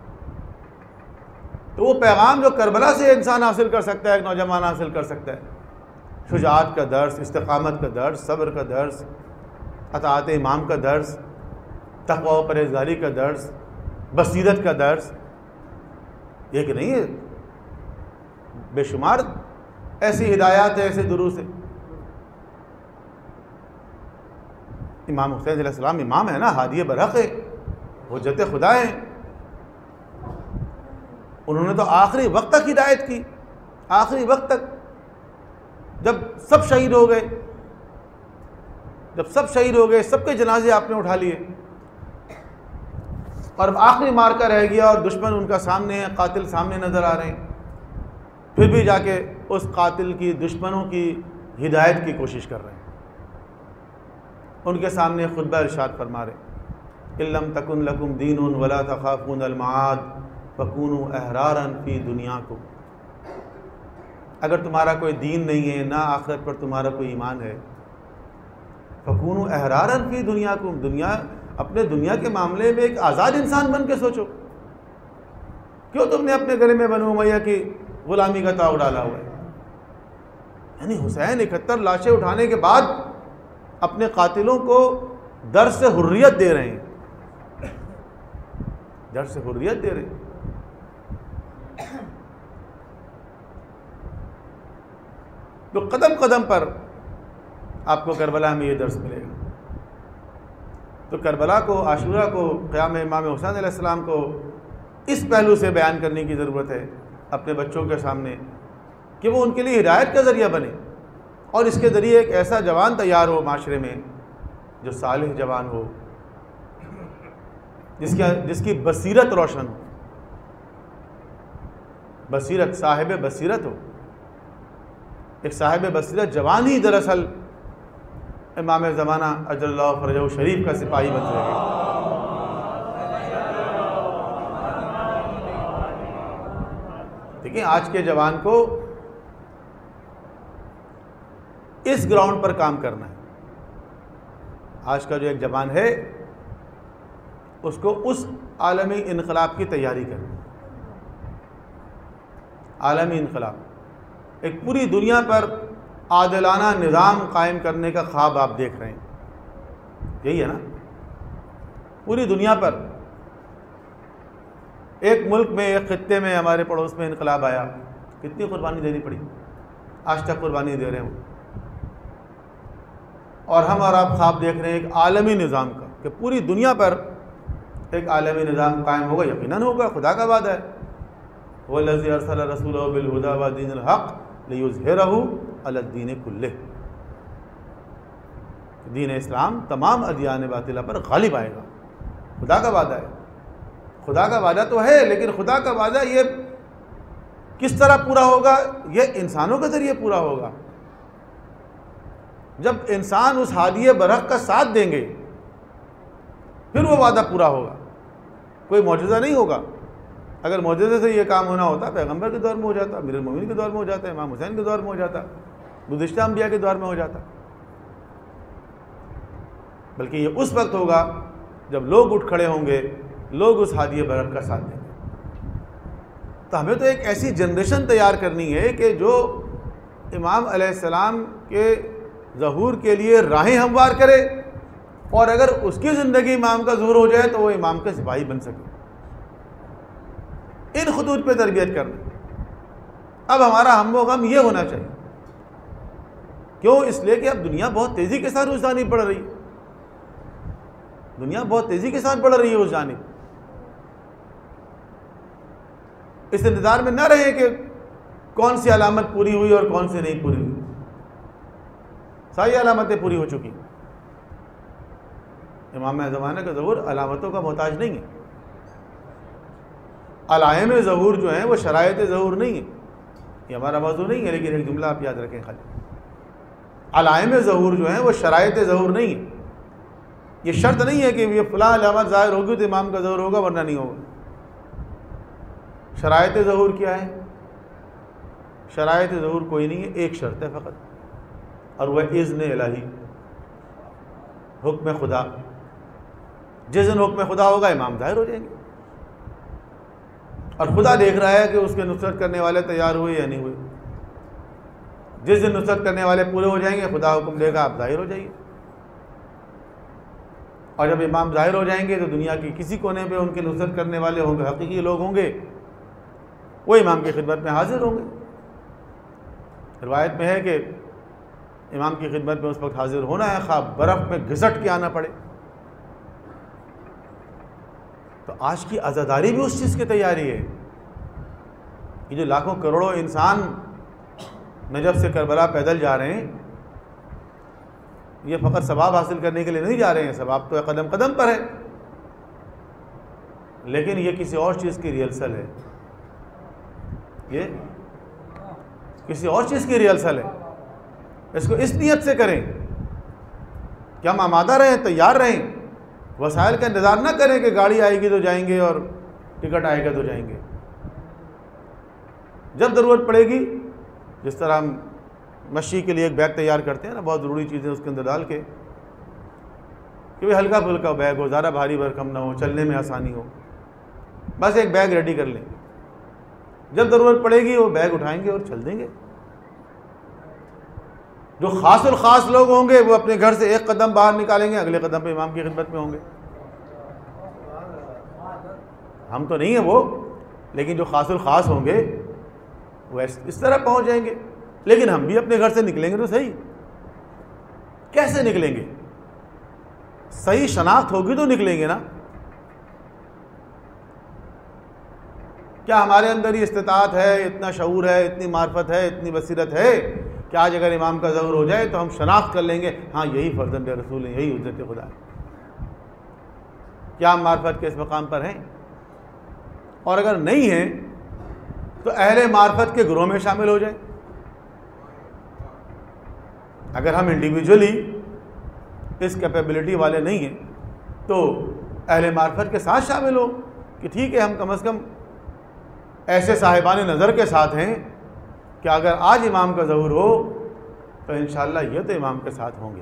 تو وہ پیغام جو کربلا سے انسان حاصل کر سکتا ہے، ایک نوجوان حاصل کر سکتا ہے، شجاعت کا درس، استقامت کا درس، صبر کا درس، اطاعت امام کا درس، تقوی و پرہیزگاری کا درس، بصیرت کا درس، یہ کہ نہیں ہے بے شمار ایسی ہدایات ہیں، ایسے دروس ہیں۔ امام حسین علیہ السلام امام ہے نا، ہادی برحق ہے، حجت خدا ہیں، انہوں نے تو آخری وقت تک ہدایت کی، آخری وقت تک، جب سب شہید ہو گئے، سب کے جنازے آپ نے اٹھا لیے، اور آخری مارکہ رہ گیا اور دشمن ان کا سامنے ہے، قاتل سامنے نظر آ رہے ہیں، پھر بھی جا کے اس قاتل کی، دشمنوں کی ہدایت کی کوشش کر رہے ہیں۔ ان کے سامنے خطبہ ارشاد فرما رہے ان لم تکن لکم دین ولا تخافون المعاد فکونوا احرارا فی دنیاکم، اگر تمہارا کوئی دین نہیں ہے، نہ آخرت پر تمہارا کوئی ایمان ہے، فکونوا احرارا فی دنیاکم، اپنے دنیا کے معاملے میں ایک آزاد انسان بن کے سوچو۔ کیوں تم نے اپنے گلے میں بنو امیہ کی غلامی کا تاؤ ڈالا ہوا ہے؟ یعنی حسین 71 لاشیں اٹھانے کے بعد اپنے قاتلوں کو درس حریت دے رہے ہیں، درس حریت دے رہے ہیں۔ تو قدم قدم پر آپ کو کربلا میں یہ درس ملے گا۔ تو کربلا کو، عاشورہ کو، قیام امام حسین علیہ السلام کو اس پہلو سے بیان کرنے کی ضرورت ہے اپنے بچوں کے سامنے کہ وہ ان کے لیے ہدایت کا ذریعہ بنے، اور اس کے ذریعے ایک ایسا جوان تیار ہو معاشرے میں جو صالح جوان ہو، جس کی بصیرت روشن ہو، بصیرت، صاحب بصیرت ہو۔ ایک صاحب بصیرت جوان ہی دراصل امام زمانہ اجل اللہ فرجہ شریف کا سپاہی بن جائے گا۔ دیکھیں آج کے جوان کو اس گراؤنڈ پر کام کرنا ہے۔ آج کا جو ایک جوان ہے اس کو اس عالمی انقلاب کی تیاری کرنی ہے۔ عالمی انقلاب، ایک پوری دنیا پر عادلانہ نظام قائم کرنے کا خواب آپ دیکھ رہے ہیں، یہی ہے نا؟ پوری دنیا پر ایک ملک میں، ایک خطے میں، ہمارے پڑوس میں انقلاب آیا، کتنی قربانی دینی پڑی، آج تک قربانی دے رہے ہیں۔ اور ہم اور آپ خواب دیکھ رہے ہیں ایک عالمی نظام کا، کہ پوری دنیا پر ایک عالمی نظام قائم ہوگا، یقیناً ہوگا، خدا کا وعدہ ہے۔ وَالَّذِي أَرْسَلَ رَسُولَهُ بِالْهُدَىٰ وَدِينِ الْحَقِّ لِيُظْهِرَهُ عَلَى الدِّينِ كُلِّهِ۔ دین اسلام تمام ادیان باطلہ پر غالب آئے گا، خدا کا وعدہ ہے۔ خدا کا وعدہ تو ہے، لیکن خدا کا وعدہ یہ کس طرح پورا ہوگا؟ یہ انسانوں کے ذریعے پورا ہوگا۔ جب انسان اس ہادی برحق کا ساتھ دیں گے پھر وہ وعدہ پورا ہوگا، کوئی معجزہ نہیں ہوگا۔ اگر معجزے سے یہ کام ہونا ہوتا پیغمبر کے دور میں ہو جاتا، امیر المومنین کے دور میں ہو جاتا، امام حسین کے دور میں ہو جاتا، گزشتہ انبیاء کے دور میں ہو جاتا، بلکہ یہ اس وقت ہوگا جب لوگ اٹھ کھڑے ہوں گے، لوگ اس ہادی برحق کا ساتھ دیں گے۔ تو ہمیں تو ایک ایسی جنریشن تیار کرنی ہے کہ جو امام علیہ السلام کے ظہور کے لیے راہیں ہموار کرے، اور اگر اس کی زندگی امام کا ظہور ہو جائے تو وہ امام کے سپاہی بن سکے۔ ان خطوط پہ تربیت کرنا۔ اب ہمارا ہم و غم یہ ہونا چاہیے، کیوں؟ اس لیے کہ اب دنیا بہت تیزی کے ساتھ اس جانب بڑھ رہی ہے، دنیا بہت تیزی کے ساتھ بڑھ رہی ہے اس جانب۔ اس انتظار میں نہ رہے کہ کون سی علامت پوری ہوئی اور کون سی نہیں پوری ہوئی، ساری علامتیں پوری ہو چکی۔ امام زمانہ کا ظہور علامتوں کا محتاج نہیں ہے۔ علائم ظہور جو ہیں وہ شرائط ظہور نہیں ہے، یہ ہمارا موضوع نہیں ہے، لیکن ایک جملہ آپ یاد رکھیں خالی، علائم ظہور جو ہیں وہ شرائط ظہور نہیں ہے۔ یہ شرط نہیں ہے کہ یہ فلاں علامت ظاہر ہوگی تو امام کا ظہور ہوگا ورنہ نہیں ہوگا۔ شرائط ظہور کیا ہے؟ شرائط ظہور کوئی نہیں ہے، ایک شرط ہے فقط، اور وہ اذن الہی، حکم خدا۔ جس دن حکم خدا ہوگا امام ظاہر ہو جائیں گے، اور خدا دیکھ رہا ہے کہ اس کے نصرت کرنے والے تیار ہوئے یا نہیں ہوئے۔ جس دن نصرت کرنے والے پورے ہو جائیں گے خدا حکم دے گا آپ ظاہر ہو جائیے، اور جب امام ظاہر ہو جائیں گے تو دنیا کی کسی کونے پہ ان کے نصرت کرنے والے ہوں گے، حقیقی لوگ ہوں گے، وہ امام کی خدمت میں حاضر ہوں گے۔ روایت میں ہے کہ امام کی خدمت میں اس وقت حاضر ہونا ہے خواہ برف میں گھسٹ کے آنا پڑے۔ تو آج کی عزاداری بھی اس چیز کی تیاری ہے۔ یہ جو لاکھوں کروڑوں انسان نجف سے کربلا پیدل جا رہے ہیں، یہ فقط ثواب حاصل کرنے کے لیے نہیں جا رہے ہیں، ثواب تو قدم قدم پر ہے، لیکن یہ کسی اور چیز کی ریہرسل ہے، یہ کسی اور چیز کی ریہرسل ہے۔ اس کو اس نیت سے کریں کہ ہم آمادہ رہیں، تیار رہیں، وسائل کا انتظار نہ کریں کہ گاڑی آئے گی تو جائیں گے اور ٹکٹ آئے گا تو جائیں گے۔ جب ضرورت پڑے گی، جس طرح ہم مشی کے لیے ایک بیگ تیار کرتے ہیں نا، بہت ضروری چیزیں اس کے اندر ڈال کے، کہ بھائی ہلکا پھلکا بیگ ہو، زیادہ بھاری بھرکم نہ ہو، چلنے میں آسانی ہو، بس ایک بیگ ریڈی کر لیں، جب ضرورت پڑے گی وہ بیگ اٹھائیں گے اور چل دیں گے۔ جو خاص الخاص لوگ ہوں گے وہ اپنے گھر سے ایک قدم باہر نکالیں گے، اگلے قدم پہ امام کی خدمت میں ہوں گے۔ ہم تو نہیں ہیں وہ، لیکن جو خاص الخاص ہوں گے وہ اس طرح پہنچ جائیں گے، لیکن ہم بھی اپنے گھر سے نکلیں گے تو صحیح، کیسے نکلیں گے؟ صحیح شناخت ہوگی تو نکلیں گے نا. کیا ہمارے اندر یہ استطاعت ہے، اتنا شعور ہے، اتنی معرفت ہے، اتنی بصیرت ہے کہ آج اگر امام کا ظہور ہو جائے تو ہم شناخت کر لیں گے ہاں یہی فرزند رسول ہیں، یہی حجت خدا ہے؟ کیا ہم معرفت کے اس مقام پر ہیں؟ اور اگر نہیں ہیں تو اہل معرفت کے گروہ میں شامل ہو جائیں. اگر ہم انڈیویجولی اس کیپیبلٹی والے نہیں ہیں تو اہل معرفت کے ساتھ شامل ہو کہ ٹھیک ہے ہم کم از کم ایسے صاحبان نظر کے ساتھ ہیں کہ اگر آج امام کا ظہور ہو تو انشاءاللہ یہ تو امام کے ساتھ ہوں گے،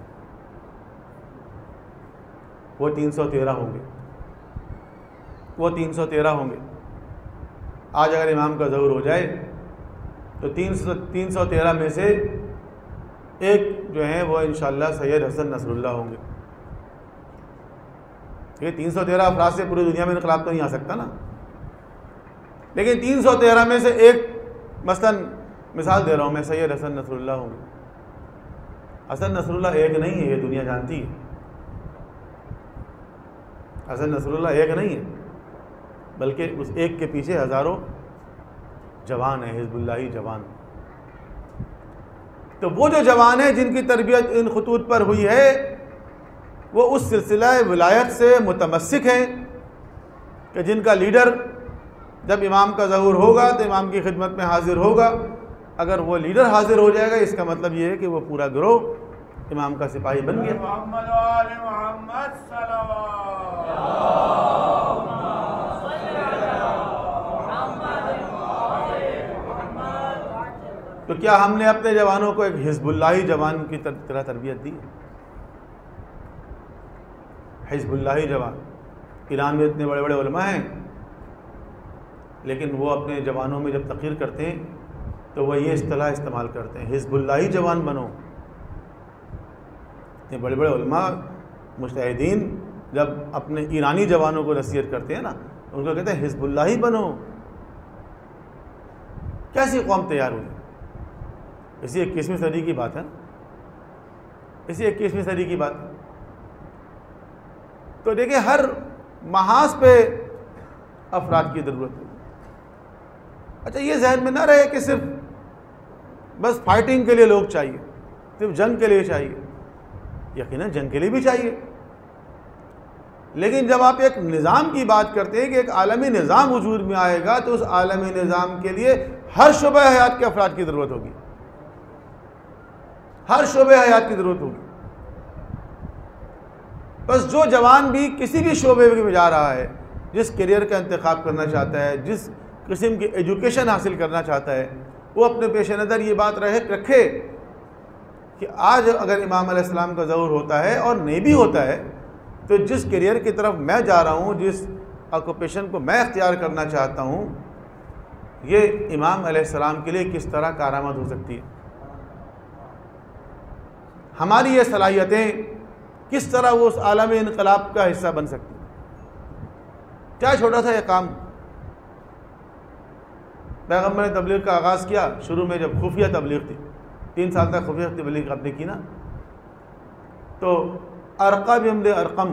وہ 313 ہوں گے، وہ 313 ہوں گے. آج اگر امام کا ظہور ہو جائے تو 313 میں سے ایک جو ہیں وہ انشاءاللہ سید حسن نصر اللہ ہوں گے. یہ 313 افراد سے پوری دنیا میں انقلاب تو نہیں آ سکتا نا، لیکن 313 میں سے ایک، مثال دے رہا ہوں میں، سید حسن نصر اللہ ہوں گے. حسن نصر اللہ ایک نہیں ہے، یہ دنیا جانتی ہے. حسن نصر اللہ ایک نہیں ہے، بلکہ اس ایک کے پیچھے ہزاروں جوان ہیں، حزب اللہ جوان. تو وہ جو جوان ہیں جن کی تربیت ان خطوط پر ہوئی ہے وہ اس سلسلہ ولایت سے متمسک ہیں کہ جن کا لیڈر جب امام کا ظہور ہوگا تو امام کی خدمت میں حاضر ہوگا. اگر وہ لیڈر حاضر ہو جائے گا اس کا مطلب یہ ہے کہ وہ پورا گروہ امام کا سپاہی بن گیا. محمد و آل محمد صلوات. تو کیا ہم نے اپنے جوانوں کو ایک حزب اللہ جوان کی طرح تربیت دی؟ حزب اللہ جوان. ایران میں اتنے بڑے بڑے علماء ہیں لیکن وہ اپنے جوانوں میں جب تقریر کرتے ہیں تو وہ یہ اصطلاح استعمال کرتے ہیں، حزب اللہ جوان بنو. اتنے بڑے بڑے علماء مجتہدین جب اپنے ایرانی جوانوں کو نصیحت کرتے ہیں نا ان کو کہتے ہیں حزب اللہ بنو. کیسی قوم تیار ہوئی؟ اسی 21ویں صدی کی بات ہے، اسی 21ویں صدی کی بات ہے. تو دیکھیں ہر محاذ پہ افراد کی ضرورت ہے. اچھا یہ ذہن میں نہ رہے کہ صرف بس فائٹنگ کے لیے لوگ چاہیے، صرف جنگ کے لیے چاہیے. یقیناً جنگ کے لیے بھی چاہیے، لیکن جب آپ ایک نظام کی بات کرتے ہیں کہ ایک عالمی نظام وجود میں آئے گا تو اس عالمی نظام کے لیے ہر شعبہ حیات کے افراد کی ضرورت ہوگی، ہر شعبہ حیات کی ضرورت ہوگی. بس جو جوان بھی کسی بھی شعبے میں جا رہا ہے، جس کیریئر کا انتخاب کرنا چاہتا ہے، جس قسم کی ایجوکیشن حاصل کرنا چاہتا ہے، وہ اپنے پیش نظر یہ بات رکھے کہ آج اگر امام علیہ السلام کا ظہور ہوتا ہے اور نہیں بھی ہوتا ہے تو جس کیریئر کی طرف میں جا رہا ہوں، جس آکوپیشن کو میں اختیار کرنا چاہتا ہوں، یہ امام علیہ السلام کے لیے کس طرح کارآمد ہو سکتی ہے. ہماری یہ صلاحیتیں کس طرح وہ اس عالمی انقلاب کا حصہ بن سکتی ہیں. کیا چھوٹا تھا یہ کام. پیغمبر نے تبلیغ کا آغاز کیا، شروع میں جب خفیہ تبلیغ تھی، 3 سال تک خفیہ تبلیغ آپ نے کی نا، تو ارقم بن ارقم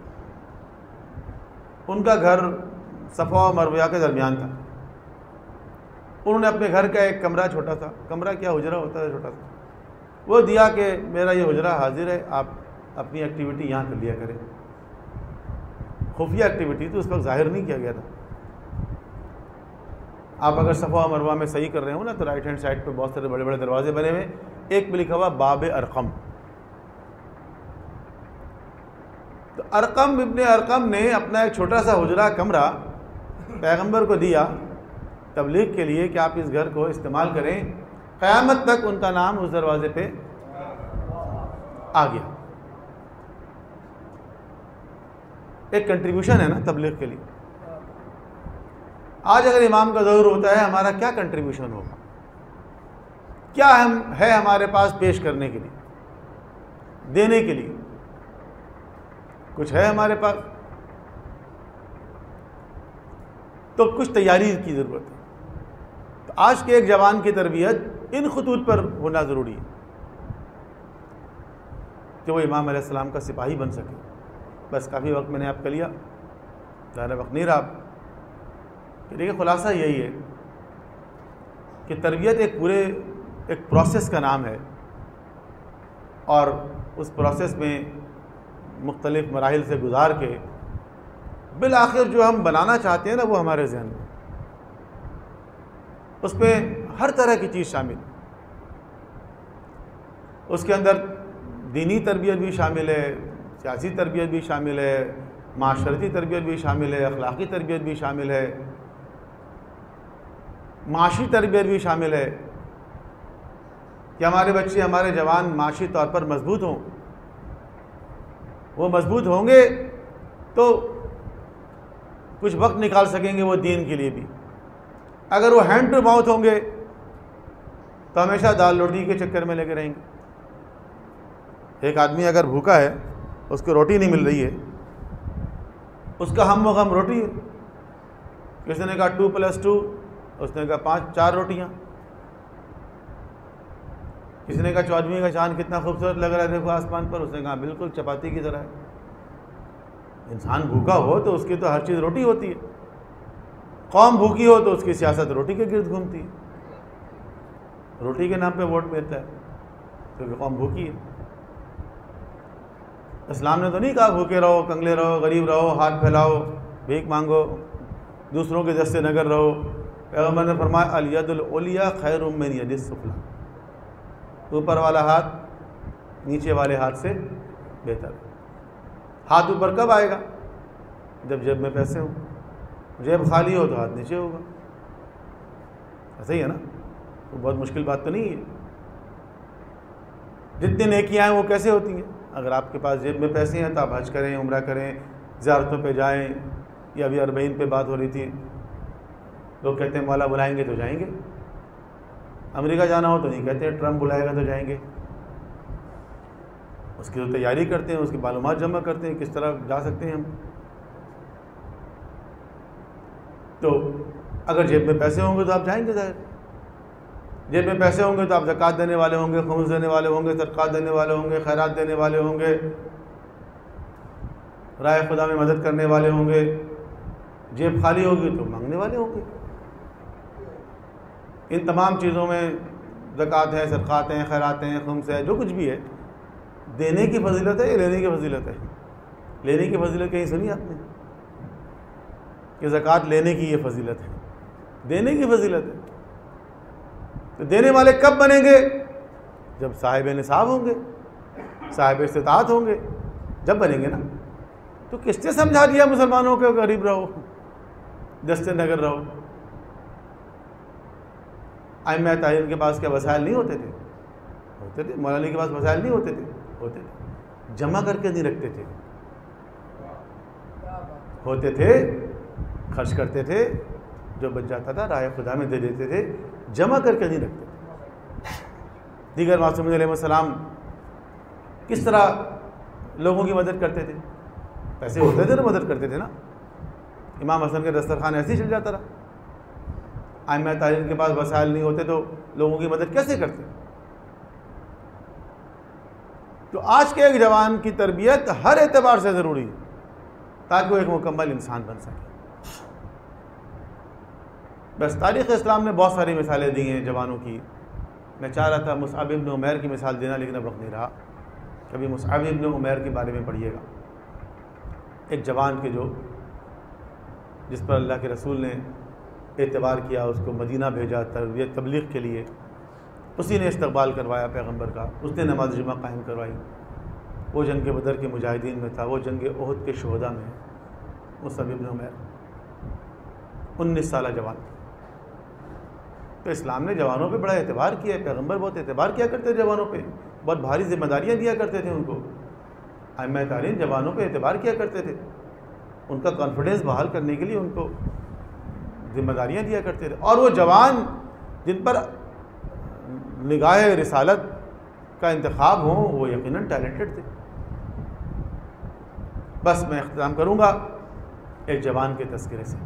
ان کا گھر صفا و مروہ کے درمیان تھا. انہوں نے اپنے گھر کا ایک کمرہ، چھوٹا تھا کمرہ، کیا حجرہ ہوتا ہے چھوٹا سا، وہ دیا کہ میرا یہ حجرہ حاضر ہے، آپ اپنی ایکٹیویٹی یہاں کر لیا کریں. خفیہ ایکٹیویٹی تو اس وقت ظاہر نہیں کیا گیا تھا. آپ اگر صفا و مروہ میں صحیح کر رہے ہو نا تو رائٹ ہینڈ سائڈ پہ بہت سارے بڑے بڑے دروازے بنے ہوئے، ایک پہ لکھا ہوا باب ارقم. تو ارقم ابن ارقم نے اپنا ایک چھوٹا سا حجرہ کمرہ پیغمبر کو دیا تبلیغ کے لیے کہ آپ اس گھر کو استعمال کریں. قیامت تک ان کا نام اس دروازے پہ آ گیا. ایک کنٹریبیوشن ہے نا تبلیغ کے لیے. آج اگر امام کا ظہور ہوتا ہے ہمارا کیا کنٹریبیوشن ہوگا؟ کیا ہے ہمارے پاس پیش کرنے کے لیے، دینے کے لیے؟ کچھ ہے ہمارے پاس؟ تو کچھ تیاری کی ضرورت ہے. تو آج کے ایک جوان کی تربیت ان خطوط پر ہونا ضروری ہے. کہ وہ امام علیہ السلام کا سپاہی بن سکے. بس کافی وقت میں نے آپ کا لیا، زیادہ وقت نہیں رہا. دیکھیے خلاصہ یہی ہے کہ تربیت ایک پروسیس کا نام ہے، اور اس پروسیس میں مختلف مراحل سے گزار کے بالآخر جو ہم بنانا چاہتے ہیں نا وہ ہمارے ذہن میں، اس میں ہر طرح کی چیز شامل. اس کے اندر دینی تربیت بھی شامل ہے، سیاسی تربیت بھی شامل ہے، معاشرتی تربیت بھی شامل ہے، اخلاقی تربیت بھی شامل ہے، معاشی تربیت بھی شامل ہے کہ ہمارے بچے، ہمارے جوان معاشی طور پر مضبوط ہوں. وہ مضبوط ہوں گے تو کچھ وقت نکال سکیں گے وہ دین کے لیے بھی. اگر وہ ہینڈ ٹو ماؤتھ ہوں گے تو ہمیشہ دال روٹی کے چکر میں لگے رہیں گے. ایک آدمی اگر بھوکا ہے، اس کو روٹی نہیں مل رہی ہے، اس کا ہم و غم روٹی ہے. کسی نے کہا 2+2، اس نے کہا 4 روٹیاں. کسی نے کہا 14ویں کا چاند کتنا خوبصورت لگ رہا ہے دیکھو آسمان پر، اس نے کہا بالکل چپاتی کی طرح ہے. انسان بھوکا ہو تو اس کی تو ہر چیز روٹی ہوتی ہے. قوم بھوکی ہو تو اس کی سیاست روٹی کے گرد گھومتی ہے. روٹی کے نام پہ ووٹ ملتا ہے کیونکہ قوم بھوکی ہے. اسلام نے تو نہیں کہا بھوکے رہو، کنگلے رہو، غریب رہو، ہاتھ پھیلاؤ، بھیک مانگو، دوسروں کے دستے نگر رہو. پیغمبر نے فرمایا الید العلیٰ خیر من ید السفلیٰ، اوپر والا ہاتھ نیچے والے ہاتھ سے بہتر. ہاتھ اوپر کب آئے گا؟ جب جیب میں پیسے ہوں. جیب خالی ہو تو ہاتھ نیچے ہوگا. ایسا ہی ہے نا؟ تو بہت مشکل بات تو نہیں ہے. جتنی نیکیاں ہیں وہ کیسے ہوتی ہیں؟ اگر آپ کے پاس جیب میں پیسے ہیں تو آپ حج کریں، عمرہ کریں، زیارتوں پہ جائیں. یا ابھی 40 پہ بات ہو رہی تھی، لوگ کہتے ہیں مولا بلائیں گے تو جائیں گے. امریکہ جانا ہو تو نہیں کہتے ٹرمپ بلائے گا تو جائیں گے. اس کی تو تیاری کرتے ہیں، اس کی معلومات جمع کرتے ہیں کس طرح جا سکتے ہیں ہم. تو اگر جیب میں پیسے ہوں گے تو آپ جائیں گے. ظاہر جیب میں پیسے ہوں گے تو آپ زکوٰۃ دینے والے ہوں گے، خمس دینے والے ہوں گے، صدقات دینے والے ہوں گے، خیرات دینے والے ہوں گے، راہ خدا میں مدد کرنے والے ہوں گے. جیب خالی ہوگی تو مانگنے والے ہوں گے. ان تمام چیزوں میں زکوٰۃ ہے، صدقات ہیں، خیرات ہیں، خمس ہے، جو کچھ بھی ہے، دینے کی فضیلت ہے یا لینے کی فضیلت ہے؟ لینے کی فضیلت کہیں سنی آپ نے کہ زکوٰۃ لینے کی یہ فضیلت ہے؟ دینے کی فضیلت ہے. تو دینے والے کب بنیں گے؟ جب صاحب نصاب ہوں گے، صاحب استطاعت ہوں گے، جب بنیں گے نا. تو کس نے سمجھا دیا مسلمانوں کو غریب رہو، دستے نگر رہو؟ ائمہ تعین کے پاس کیا وسائل نہیں ہوتے تھے؟ ہوتے تھے. مولا علی کے پاس وسائل نہیں ہوتے تھے؟ ہوتے تھے. جمع کر کے نہیں رکھتے تھے، ہوتے تھے، خرچ کرتے تھے، جو بچ جاتا تھا راہ خدا میں دے دیتے تھے، جمع کر کے نہیں رکھتے تھے. دیگر معصومین علیہ السلام کس طرح لوگوں کی مدد کرتے تھے؟ پیسے ہوتے تھے نا، مدد کرتے تھے نا. امام حسن کے دسترخوان ایسے ہی چل جاتا رہا. ائمہ تعین کے پاس وسائل نہیں ہوتے تو لوگوں کی مدد کیسے کرتے؟ تو آج کے ایک جوان کی تربیت ہر اعتبار سے ضروری ہے تاکہ وہ ایک مکمل انسان بن سکے. بس تاریخ اسلام نے بہت ساری مثالیں دی ہیں جوانوں کی. میں چاہ رہا تھا مصعب ابن عمیر کی مثال دینا، لیکن اب وقت نہیں رہا. کبھی مصعب ابن عمیر کے بارے میں پڑھیے گا، ایک جوان کے جس پر اللہ کے رسول نے اعتبار کیا، اس کو مدینہ بھیجا تربیت تبلیغ کے لیے. اسی نے استقبال کروایا پیغمبر کا، اس نے نماز جمعہ قائم کروائی. وہ جنگ بدر کے مجاہدین میں تھا، وہ جنگ احد کے شہداء میں ہے. مصعب ابن عمیر 19 سالہ جوان. تو اسلام نے جوانوں پہ بڑا اعتبار کیا ہے. پیغمبر بہت اعتبار کیا کرتے تھے جوانوں پہ، بہت بھاری ذمہ داریاں دیا کرتے تھے ان کو. ائمہ تعین جوانوں پہ اعتبار کیا کرتے تھے، ان کا کانفیڈنس بحال کرنے کے لیے ان کو ذمہ داریاں دیا کرتے تھے. اور وہ جوان جن پر نگاہ رسالت کا انتخاب ہوں وہ یقیناً ٹیلنٹڈ تھے. بس میں اختتام کروں گا ایک جوان کے تذکرے سے.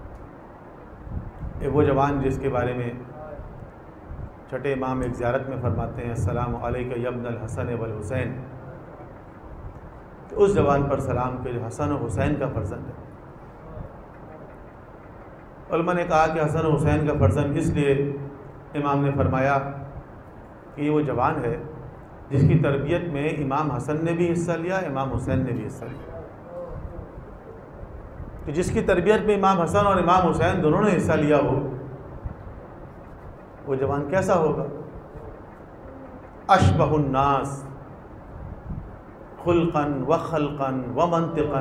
وہ جوان جس کے بارے میں چھٹے امام ایک زیارت میں فرماتے ہیں السلام علیک یا ابن الحسن والحسین اس جوان پر سلام کہ جو حسن و حسین کا فرزند ہے۔ علماء نے کہا کہ حسن و حسین کا فرزند اس لیے امام نے فرمایا کہ یہ وہ جوان ہے جس کی تربیت میں امام حسن نے بھی حصہ لیا، امام حسین نے بھی حصہ لیا۔ کہ جس کی تربیت میں امام حسن اور امام حسین دونوں نے حصہ لیا ہو، وہ جوان کیسا ہوگا؟ اشبہ الناس خلقا و خلقا و منطقا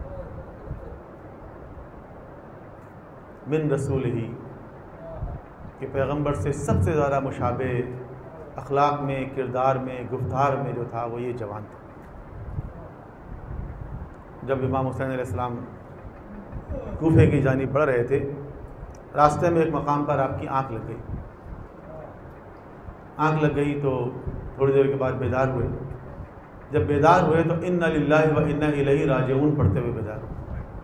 من رسول ہی، کہ پیغمبر سے سب سے زیادہ مشابہ اخلاق میں، کردار میں، گفتار میں جو تھا وہ یہ جوان تھا۔ جب امام حسین علیہ السلام کوفے کی جانب بڑھ رہے تھے، راستے میں ایک مقام پر آپ کی آنکھ لگ گئی تو تھوڑی دیر کے بعد بیدار ہوئے۔ جب بیدار ہوئے تو انا للہ و انا الیہ راجعون پڑھتے ہوئے بیدار ہوئے۔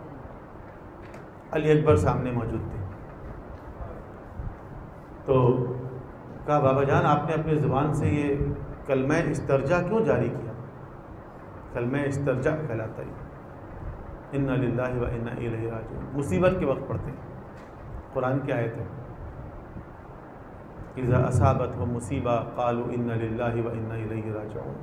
علی اکبر سامنے موجود تھے، تو کہا بابا جان آپ نے اپنی زبان سے یہ کلمہ استرجا کیوں جاری کیا؟ کلمہ استرجا کہلاتا ہے، انا للہ و انا الیہ راجعون، مصیبت کے وقت پڑھتے ہیں۔ قرآن کی آیت ہے، اذا اصابتهم مصیبہ قالوا انا للہ و انا الیہ راجعون۔